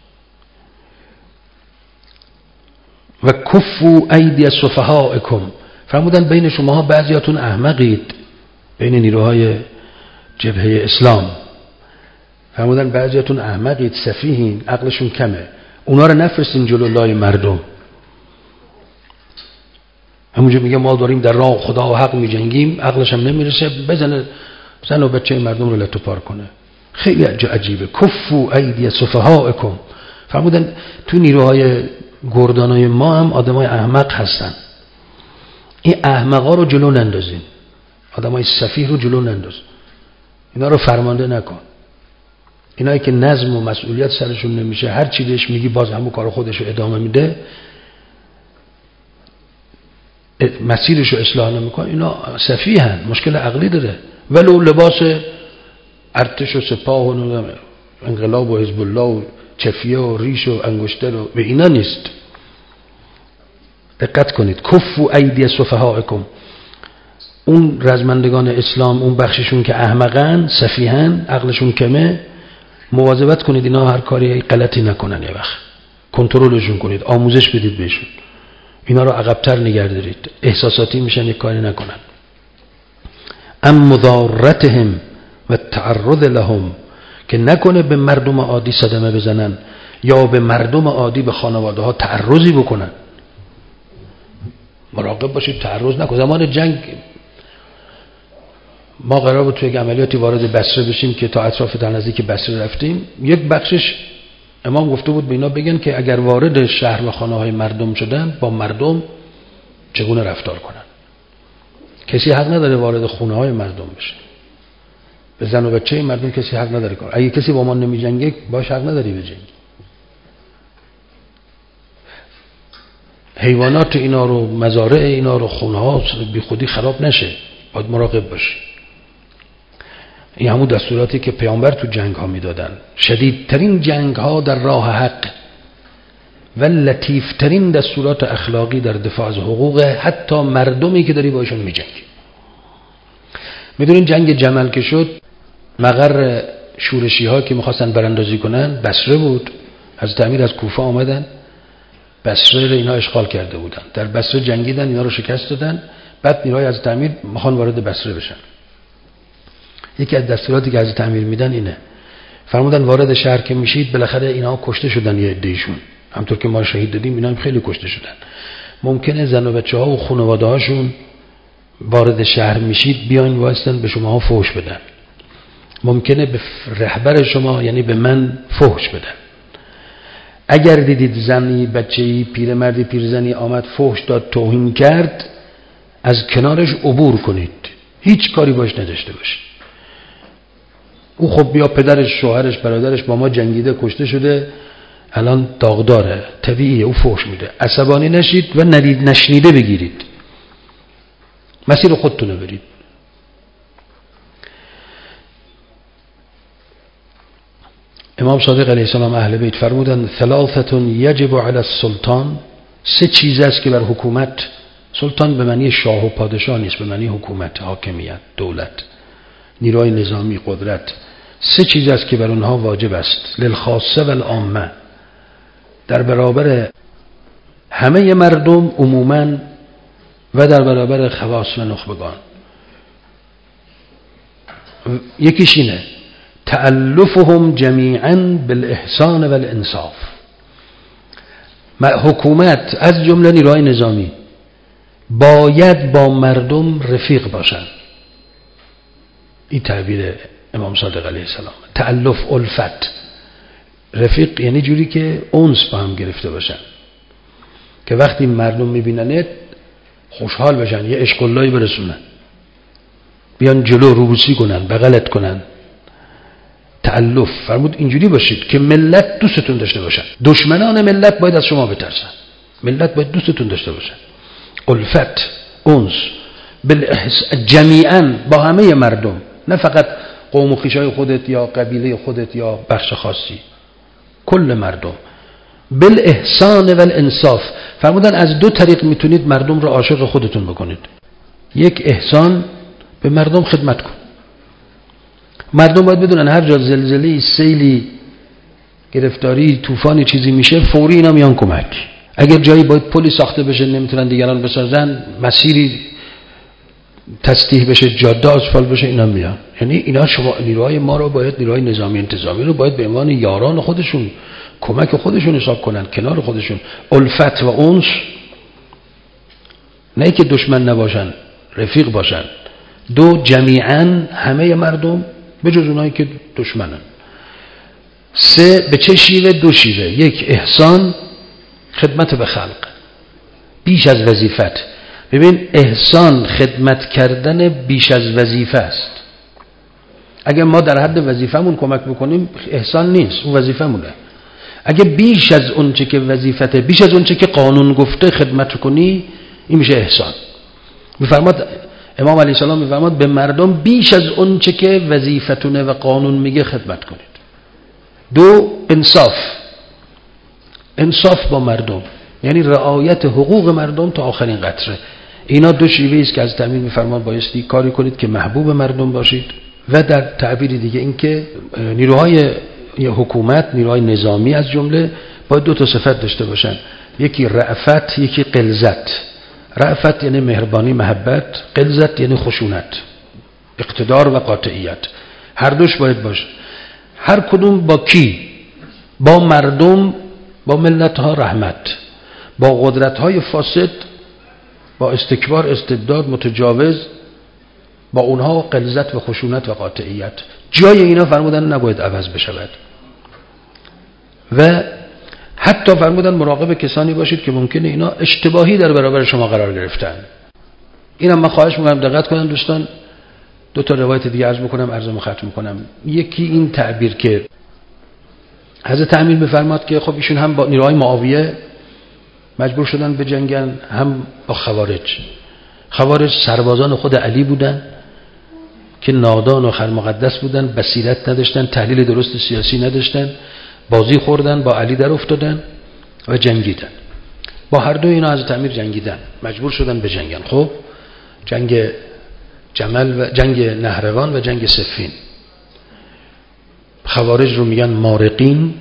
و کفوا ایدی سفهاءکم، فرمودن بین شماها بعضیاتون احمقید، بین نیروهای جبهه اسلام فرمودن بعضیاتون احمقید، سفیهین، عقلشون کمه، اونا رو نفرستین جلو لای مردم. همونجا میگه ما داریم در راه خدا و حق میجنگیم، عقلش هم نمیرسه بزنه زن و بچه مردم رو لتو پار کنه. خیلی عجیبه. کفوا ایدی سفهاءکم، فرمودن تو نیروهای گردانای ما هم آدمای احمق هستن، این احمقا رو جلو نندازین، آدمای سفیه رو جلو ننداز، اینا رو فرمانده نکن. اینایی که نظم و مسئولیت سرشون نمیشه، هر چی بهش میگی باز همون کار خودش رو ادامه میده، مسیرش رو اصلاح نمیکنه، اینا سفیه هن، مشکل عقلی داره. ولو لباس ارتش و سپاه و انقلاب و حزب الله و چفیه و ریش و انگشتر و به اینا نیست. دقت کنید. کفوا ایدی سفهاءکم، اون رزمندگان اسلام، اون بخششون که احمقن، سفیهن، عقلشون کمه، مواظبت کنید اینا هر کاری غلطی نکنن، یه وقت کنترلشون کنید، آموزش بدید بهشون، اینا رو عقب‌تر نگه دارید، احساساتی میشن یک کاری نکنن. ام مضارتهم و تعرض لهم، که نکنه به مردم عادی صدمه بزنن یا به مردم عادی، به خانواده ها تعرضی بکنن. مراقب باشید تعرض نکن. زمان جنگ ما قرار بود توی یک عملیاتی وارد بصره بشیم که تا اطراف در نزدیک بصره رفتیم، یک بخشش امام گفته بود به اینا بگن که اگر وارد شهر و خانه های مردم شدن با مردم چگونه رفتار کنن. کسی حق نداره وارد خونه های مردم بشه، به زن و بچه مردم کسی حق نداره کار. اگه کسی با ما نمی جنگه باش حق نداری بجنگی. حیوانات اینا رو، مزارع اینا رو، خونه ها بی خودی خراب نشه، باید مراقب باشی. این همون دستوراتی که پیامبر تو جنگ ها میدادن. شدیدترین جنگ ها در راه حق و لطیفترین دستورات اخلاقی در دفاع از حقوق حتی مردمی که داری باشون میجنگی. میدونین جنگ جمل که شد، مقر شورشی ها که میخواستن براندازی کنن بصره بود. حضرت امیر از کوفه آمدن، بصره رو اینا اشغال کرده بودن، در بصره جنگیدن، اینا رو شکست دادن. بعد نیروهای حضرت امیر میخوان وارد بصره بشن. یکی از دستوراتی که حضرت امیر میدن اینه، فرمودن وارد شهر که میشید بالاخره اینا کشته شدن یه عده‌ایشون، همطور که ما شهید دادیم اینا هم خیلی کشته شدن. ممکنه زن و بچه ها و خانواده هاشون وارد شهر میشید بیاین وایستن به شما ها فحش بدن. ممکنه به رهبر شما یعنی به من فحش بدن. اگر دیدید زنی بچه‌ای پیرمردی پیرزنی آمد فحش داد توهین کرد، از کنارش عبور کنید، هیچ کاری باش نداشته باشید. او خب بیا پدرش شوهرش برادرش با ما جنگیده کشته شده الان داغداره، طبیعیه، او فحش میده. عصبانی نشید و ندید نشنیده بگیرید، مسیر خودتونو برید. امام صادق علیه السلام اهل بیت فرمودند ثلاثه یجب علی السلطان، سه چیز است که بر حکومت، سلطان به معنی شاه و پادشاه نیست، به معنی حکومت، حاکمیت، دولت، نیروی نظامی، قدرت، سه چیز است که بر اونها واجب است. للخاصه و العامه، در برابر همه مردم عموما و در برابر خواص و نخبگان. یکیش اینه تألفهم جمیعا بالاحسان و الانصاف. حکومت از جمله نیروهای نظامی باید با مردم رفیق باشن. این تعبیر امام صادق علیه السلام. تألف، الفت، رفیق یعنی جوری که انس با هم گرفته باشن که وقتی مردم میبیننت خوشحال بشن، یه عشق اللهی برسونن، بیان جلو روبوسی کنن، بغلت کنن. تألف فرمود اینجوری باشید که ملت دوستتون داشته باشن. دشمنان ملت باید از شما بترسن، ملت باید دوستتون داشته باشن. الفت، انس، بالاحسان، جمیعا با همه مردم، نه فقط قوم و خویشای خودت یا قبیله خودت یا بخش خاصی، کل مردم. بالاحسان و الانصاف فرمودن از دو طریق میتونید مردم رو عاشق خودتون بکنید. یک، احسان، به مردم خدمت کن. مردم باید بدونن هر جا زلزله، سیلی، گرفتاری، طوفانی چیزی میشه فوری اینا میان کمک. اگر جایی باید پلی ساخته بشه نمیتونن دیگران بسازن، مسیری تسطیح بشه، جاده آسفالت بشه، اینا میان. یعنی اینا شما نیروهای ما رو باید، نیروهای نظامی انتظامی رو باید به عنوان یاران خودشون، کمک خودشون حساب کنن، کنار خودشون. الفت و انس، نه که دشمن نباشن، رفیق باشن. دو، جمیعا همه مردم به جز اونایی که دشمنن. سه، به چه شیوه؟ دو شیوه. یک، احسان، خدمت به خلق بیش از وظیفت. ببین احسان خدمت کردن بیش از وظیفه است. اگر ما در حد وظیفمون کمک بکنیم احسان نیست، اون وظیفمونه. اگه بیش از اون چه که وظیفته، بیش از اون چه که قانون گفته خدمت کنی، این میشه احسان. میفرماد امام علیه السلام، میفرماد به مردم بیش از اون چه که وظیفتونه و قانون میگه خدمت کنید. دو، انصاف، انصاف با مردم، یعنی رعایت حقوق مردم تا آخرین قطره. اینا دو شیوه است که از تعبیر میفرماد بایستی کاری کنید که محبوب مردم باشید. و در تعبیر دیگه این که نیروهای حکومت، نیروهای نظامی از جمله باید دو تا صفت داشته باشن، یکی رأفت، یکی غلظت. رأفت یعنی مهربانی، محبت. غلظت یعنی خشونت، اقتدار و قاطعیت. هر دوش باید باشه. هر کدوم با کی؟ با مردم، با ملت ها رحمت، با قدرت های فاسد، با استکبار، استبداد، متجاوز، با اونها غلظت و خشونت و قاطعیت. جای اینا فرمودن نباید عوض بشود. و حتی فرمودن مراقب کسانی باشید که ممکنه اینا اشتباهی در برابر شما قرار گرفتن. اینم من خواهش می‌کنم دقت کنن دوستان. دو تا روایت دیگه عرض می‌کنم، عرضمو ختم می‌کنم. یکی این تعبیر که حضرت امیر می‌فرماد که خب ایشون هم با نیروهای معاویه مجبور شدن به جنگن، هم با خوارج. خوارج سربازان خود علی بودن که نادان و خرمقدس بودن، بصیرت نداشتن، تحلیل درست سیاسی نداشتن، بازی خوردن، با علی در افتادن و جنگیدن. با هر دو اینا حضرت امیر جنگیدن، مجبور شدن به جنگن. خب جنگ جمل و جنگ نهروان و جنگ صفین. خوارج رو میگن مارقین،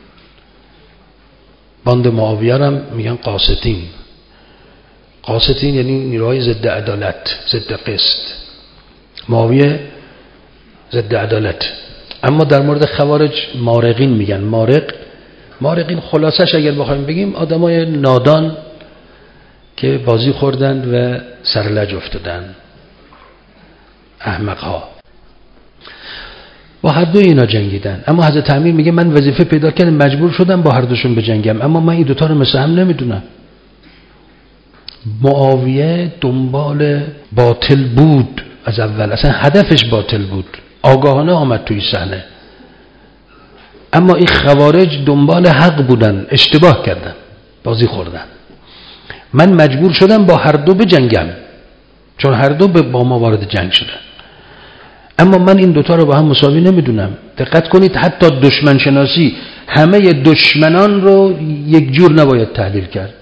باند معاویه هم میگن قاسطین. قاسطین یعنی نیروهای ضد عدالت، ضد قسط. معاویه ضد عدالت. اما در مورد خوارج مارقین میگن. مارق مارقین خلاصش اگر بخوایم بگیم آدمای نادان که بازی خوردند و سرلج افتادن، احمقها. با هر دو اینا جنگیدن. اما حضرت امیر میگه من وظیفه پیدا کردم، مجبور شدم با هر دوشون بجنگم، اما من این دوتا رو مثل هم نمیدونم. معاویه دنبال باطل بود از اول، اصلا هدفش باطل بود، آگاهانه آمد توی صحنه. اما این خوارج دنبال حق بودن، اشتباه کردن، بازی خوردن. من مجبور شدم با هر دو بجنگم چون هر دو با ما وارد جنگ شدن. اما من این دوتا رو با هم مساوی نمیدونم. دقت کنید حتی دشمن شناسی، همه دشمنان رو یک جور نباید تحلیل کرد.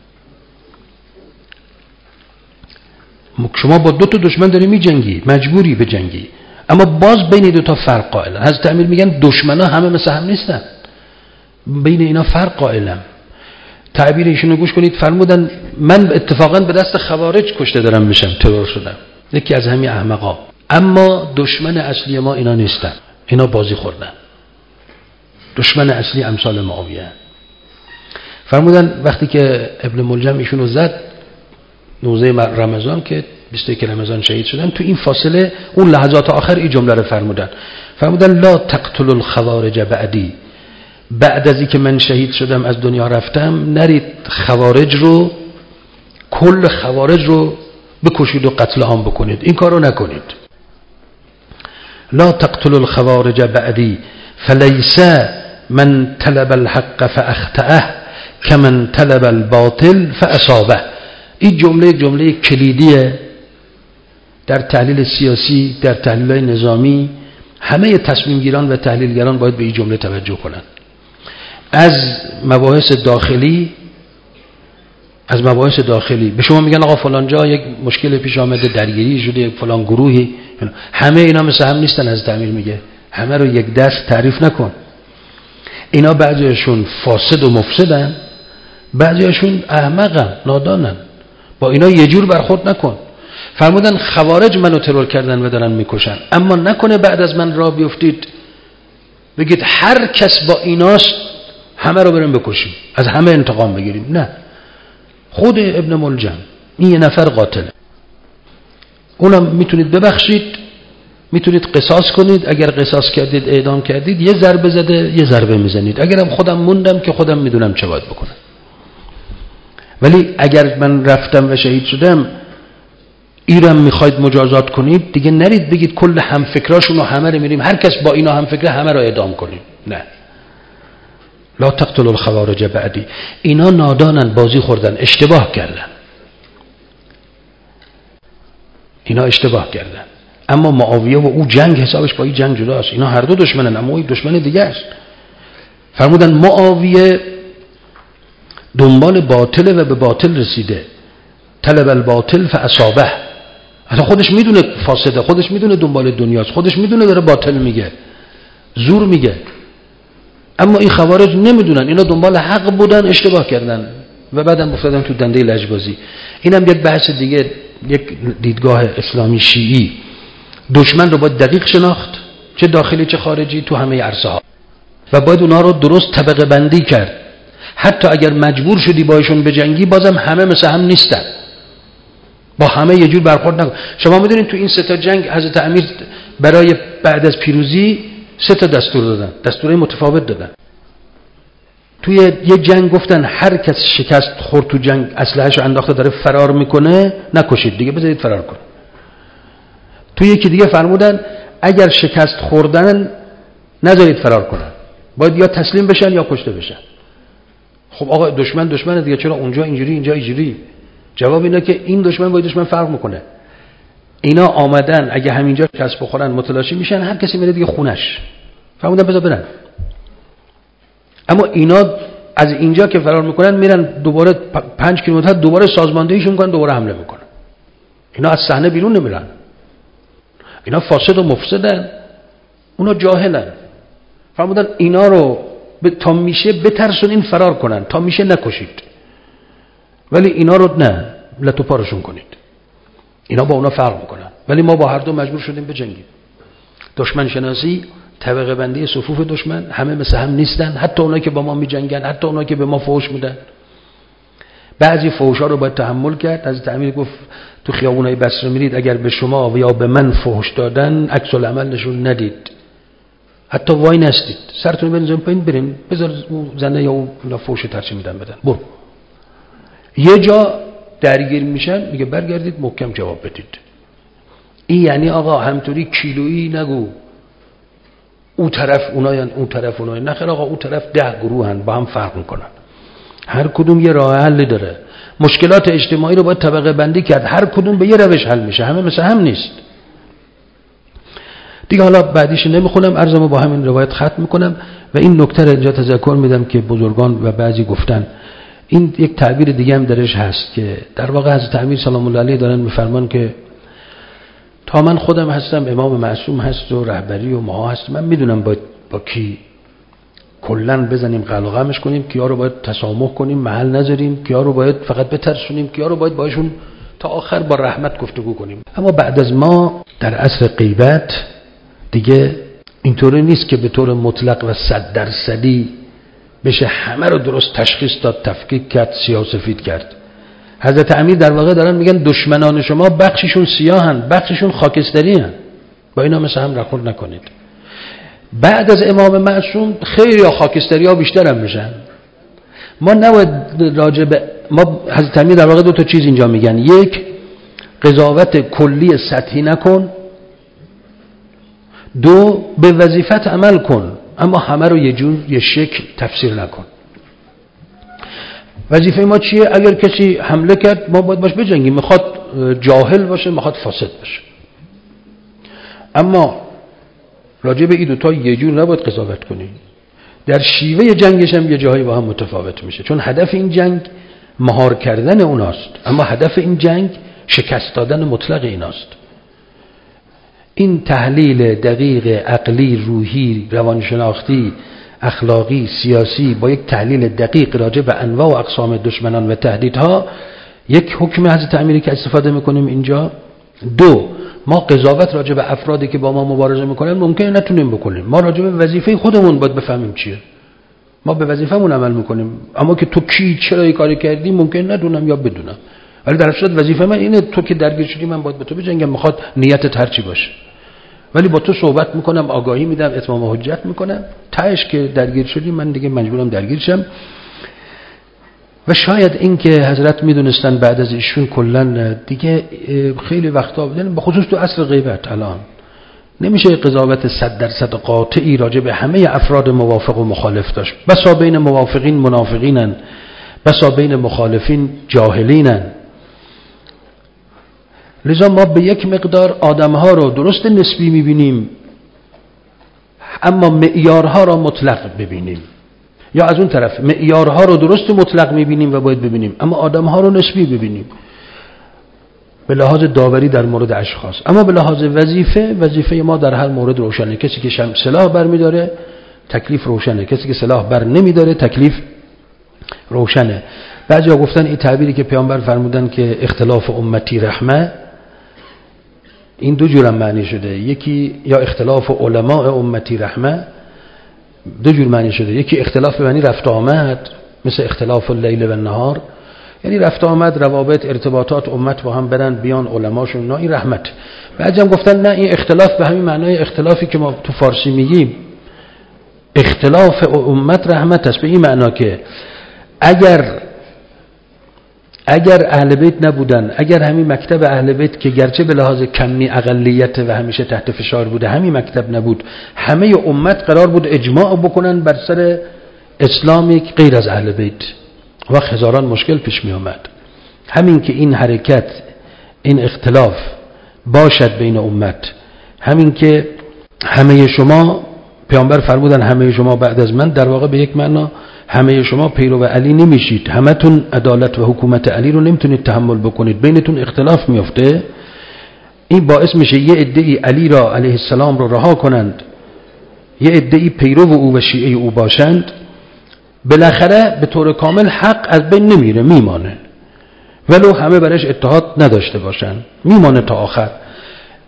شما با دو تا دشمن داری می جنگی، مجبوری به جنگی، اما باز بین دو تا فرق قائلن. حضرت امیر میگن دشمنا همه مثل هم نیستن، بین اینا فرق قائلم. تعبیر ایشونو گوش کنید، فرمودن من اتفاقا به دست خوارج کشته دارم میشم، ترور شدم، یکی از همین احمقا. اما دشمن اصلی ما اینا نیستن، اینا بازی خوردن. دشمن اصلی امثال معاویه. فرمودن وقتی که ابن ملجم ایشونو زد نوزه رمضان که بیست و یک رمضان شهید شدن، تو این فاصله اون لحظات آخر این جمله رو فرمودن، فرمودن لا تقتل الخوارج بعدی، بعد از این که من شهید شدم از دنیا رفتم نرید خوارج رو، کل خوارج رو بکشید و قتل عام بکنید، این کار رو نکنید. لا تقتل الخوارج بعدی فلیس من طلب الحق فاخطأه کمن طلب الباطل فاصابه. این جمله جمله کلیدیه در تحلیل سیاسی، در تحلیل نظامی. همه تصمیم گیران و تحلیلگران باید به این جمله توجه کنند. از مباحث داخلی از مباحث داخلی به شما میگن آقا فلان جا یک مشکل پیش آمده، درگیری شده، فلان گروهی، همه اینا مثل هم نیستن. از تعمیر میگه همه رو یک دست تعریف نکن. اینا بعضیشون فاسد و مفسدن، بعضیشون احمقن، نادانن، با اینا یه جور برخورد نکن. فرمودن خوارج منو ترور کردن و دارن میکشن، اما نکنه بعد از من راه بیفتید بگید هر کس با ایناست همه رو بریم بکشیم، از همه انتقام بگیریم. نه، خود ابن ملجم این یه نفر قاتله، اونم میتونید ببخشید، میتونید قصاص کنید، اگر قصاص کردید اعدام کردید یه ضربه زده یه ضربه میزنید، اگرم خودم موندم که خودم میدونم چه باید بکنم. ولی اگر من رفتم و شهید شدم ایرم میخواید مجازات کنید، دیگه نرید بگید کل همفکراشون رو همه رو میریم هر کس با اینا همفکره همه رو اعدام کنیم. نه، لا تقتل الخوارج بعدی. اینا نادانن، بازی خوردن، اشتباه کردن، اینا اشتباه کردن. اما معاویه و او جنگ حسابش با این جنگ جداست، اینا هر دو دشمنن، اما این دشمن دیگه است. فرمودن معاویه دنبال باطله و به باطل رسیده، طلب الباطل فاصابه. اصلا خودش میدونه فاسده، خودش میدونه دنبال دنیاست، خودش میدونه داره باطل میگه، زور میگه، اما این خوارج نمیدونن، اینا دنبال حق بودن، اشتباه کردن و بعدم افتادن تو دنده لجبازی. اینم یک بحث دیگه، یک دیدگاه اسلامی شیعی. دشمن رو باید دقیق شناخت، چه داخلی چه خارجی، تو همه عرصه ها، و باید اونا رو درست طبقه بندی کرد. حتی اگر مجبور شدی باشون بجنگی بازم همه مثل هم نیستن، با همه یه جور برخورد نکن. شما میدونید تو این سه تا جنگ حضرت امیر برای بعد از پیروزی سه تا دستور دادن، دستورای متفاوت دادن. توی یه جنگ گفتن هر کس شکست خورد تو جنگ اسلحه‌شو انداخته داره فرار میکنه نکشید دیگه، بذارید فرار کنه. توی یکی دیگه فرمودن اگر شکست خوردن نذارید فرار کنن، باید یا تسلیم بشن یا کشته بشن. خب آقا دشمن دشمنه دیگه، چرا اونجا اینجوری اینجا اینجوری؟ جواب اینه که این دشمن با دشمن فرق میکنه. اینا آمدن اگه همینجا شکست بخورن متلاشی میشن، هر کسی میره دیگه خونش. فرمودن بذار برن. اما اینا از اینجا که فرار میکنن میرن دوباره پنج کیلومتر دوباره سازماندهیشون میکنن، دوباره حمله میکنن. اینا از صحنه بیرون نمیرن، اینا فاسد و مفسدن، اونا جاهلن. فرمودن اینا رو تا میشه بترسونین فرار کنن، تا میشه نکشید، ولی اینا رو نه لتو پارشون کنید. اینا با اونا فرق میکنن، ولی ما با هر دو مجبور شدیم بجنگیم. دشمن شناسی، طبقه بندی صفوف دشمن، همه مثل هم نیستن، حتی اونایی که با ما میجنگن، حتی اونایی که به ما فحش میدن. بعضی فحشا رو باید تحمل کرد. حضرت امیر گفت تو خیابونای بصره میرید اگر به شما یا به من فحش دادن عکس العمل نشون ندید، حتی وای نستید، سرتون بنزین پایین برین، بذار اون زنه یا اون فحش ترچی میدن بدن، برو. یه جا درگیر میشن میگه برگردید محکم جواب بدید. این یعنی آقا همطوری کیلویی نگو اون طرف اونایان اون طرف اونایان، نخیر آقا اون طرف ده گروه هن با هم فرق میکنن، هر کدوم یه راه حل داره. مشکلات اجتماعی رو باید طبقه بندی کرد، هر کدوم به یه روش حل میشه، همه مثل هم نیست دیگه. حالا بعدیش نمیخونم، عرضمو با همین روایت ختم میکنم و این نکته رو اینجا تذکر میدم که بزرگان و بعضی گفتن. این یک تعبیر دیگه هم درش هست که در واقع حضرت امیر سلام الله علیه دارن میفرمان که تا من خودم هستم، امام معصوم هست و رهبری و ما هست، من میدونم باید با کی کلن بزنیم قلقمش کنیم، کیا رو باید تسامح کنیم محل نذاریم، کیا رو باید فقط بترسونیم، کیا رو باید باشون تا آخر با رحمت گفتگو کنیم. اما بعد از ما در عصر غیبت دیگه اینطوری نیست که به طور مطلق و صد درصدی بشه همه رو درست تشخیص داد، تفکیک کرد، سیاه سفید کرد. حضرت امیر در واقع دارن میگن دشمنان شما بخششون سیاهن، بخششون خاکستری هن، با اینا مثل هم رخور نکنید. بعد از امام معصوم خیلی یا خاکستری ها بیشتر هم میشن. ما نباید راجع به ما حضرت امیر در واقع دو تا چیز اینجا میگن، یک قضاوت کلی سطحی نکن، دو به وظیفت عمل کن اما همه رو یه جور یه شکل تفسیر نکن. وظیفه ما چیه؟ اگر کسی حمله کرد ما باید باش بجنگیم، میخواد جاهل باشه میخواد فاسد باشه، اما راجع به این دوتا یه جور نباید قضاوت کنیم. در شیوه جنگش هم یه جاهایی با هم متفاوت میشه، چون هدف این جنگ مهار کردن اوناست، اما هدف این جنگ شکست دادن مطلق ایناست. این تحلیل دقیق عقلی، روحی، روانشناختی، اخلاقی، سیاسی با یک تحلیل دقیق راجع به انواع و اقسام دشمنان و تهدیدها یک حکم حضرت امیری که استفاده میکنیم اینجا. دو، ما قضاوت راجع به افرادی که با ما مبارزه میکنن ممکنه نتونیم بکنیم، ما راجع به وظیفه خودمون باید بفهمیم چیه، ما به وظیفه‌مون عمل میکنیم، اما که تو کی چرا این کاری کردی ممکن ندونم یا بدونم، ولی در اصل وظیفه من اینه، تو که درگیر شدی من باید به تو بجنگم، میخواد نیتت هرچی باشه، ولی با تو صحبت میکنم، آگاهی میدم، اتمام حجت میکنم، تهش که درگیر شدی من دیگه مجبورم درگیر شم. و شاید این که حضرت میدونستن بعد از ایشون کلن دیگه خیلی وقتا بدن، به خصوص تو عصر غیبت الان نمیشه قضاوت صد درصد قاطعی راجع به همه افراد موافق و مخالف داشت. بسا بین موافقین منافقینن، بسا بین مخالفین جاهلینن. لذا ما به یک مقدار آدمها رو درست نسبی میبینیم اما معیارها را مطلق ببینیم، یا از اون طرف معیارها رو درست مطلق میبینیم و باید ببینیم اما آدمها رو نسبی ببینیم به لحاظ داوری در مورد اشخاص. اما به لحاظ وظیفه، وظیفه ما در هر مورد روشنه. کسی که سلاح بر میداره تکلیف روشنه، کسی که سلاح بر نمیداره تکلیف روشنه. بعضیا گفتن این تعبیری که پیامبر فرمودن که اختلاف امتی رحمه، این دو جور معنی شده، یکی یا اختلاف علماء امتی رحمه، دو جور معنی شده، یکی اختلاف به معنی رفت آمد مثل اختلاف اللیل و النهار، یعنی رفت آمد روابط ارتباطات امت با هم برن بیان علماشون، نه این رحمت. بعضی هم گفتن نه این اختلاف به همین معنای اختلافی که ما تو فارسی میگیم، اختلاف امت رحمت است، به این معنا که اگر اگر اهل بیت نبودن، اگر همین مکتب اهل بیت که گرچه به لحاظ کمی اقلیت و همیشه تحت فشار بوده همین مکتب نبود، همه امت قرار بود اجماع بکنن بر سر اسلامی غیر از اهل بیت، وقت هزاران مشکل پیش می آمد. همین که این حرکت، این اختلاف باشد بین امت، همین که همه شما، پیامبر فرمودن همه شما بعد از من، در واقع به یک معنا همه شما پیرو علی نمیشید، همتون عدالت و حکومت علی رو نمیتونید تحمل بکنید، بینتون اختلاف میفته. این باعث میشه یه عده‌ای علی را علیه السلام رو رها کنند، یه عده‌ای پیرو او و شیعه او باشند، بالاخره به طور کامل حق از بین نمیره، میمانه، ولو همه برش اتحاد نداشته باشن میمانه تا آخر.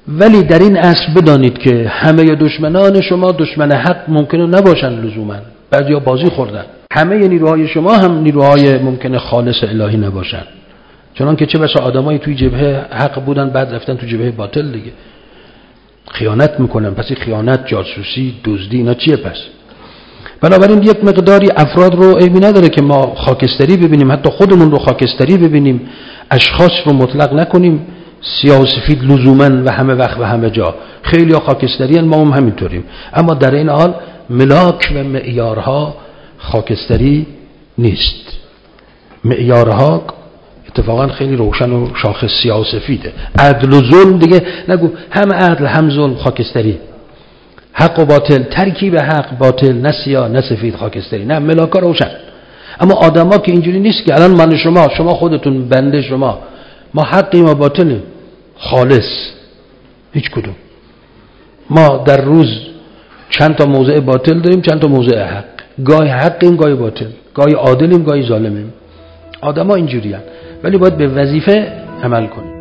ولی در این اصل بدانید که همه دشمنان شما دشمن حق ممکنه نباشن لزوما، بعضیا بازی خوردن. همه نیروهای شما هم نیروهای ممکنه خالص الهی نباشن، چنان که چه بسا آدمایی توی جبهه حق بودن بعد رفتن تو جبهه باطل دیگه، خیانت میکنن. پس این خیانت، جاسوسی، دزدی، اینا چیه پس؟ بنابراین یک مقداری افراد رو عیبی نداره که ما خاکستری ببینیم، حتی خودمون رو خاکستری ببینیم، اشخاص رو مطلق نکنیم سیاه و سفید لزوما و همه وقت و همه جا. خیلی ها خاکستری هن، ما هم همینطوریم، اما در این حال ملاک و معیارها خاکستری نیست. معیارها اتفاقا خیلی روشن و شاخص سیاه و سفیده. عدل و ظلم دیگه نگو، هم عدل هم ظلم خاکستری، حق و باطل، ترکیب حق باطل، نه سیاه نه سفید خاکستری، نه ملاکا روشن. اما آدما که اینجوری نیست که الان من شما شما خودتون بنده شما ما حقی ما باطلیم، خالص هیچ کدوم. ما در روز چند تا موضع باطل داریم، چند تا موضع حق، گاهی حقیم گاهی باطل، گاهی عادلیم گاهی ظالمیم. آدما اینجوریان، ولی باید به وظیفه عمل کنیم.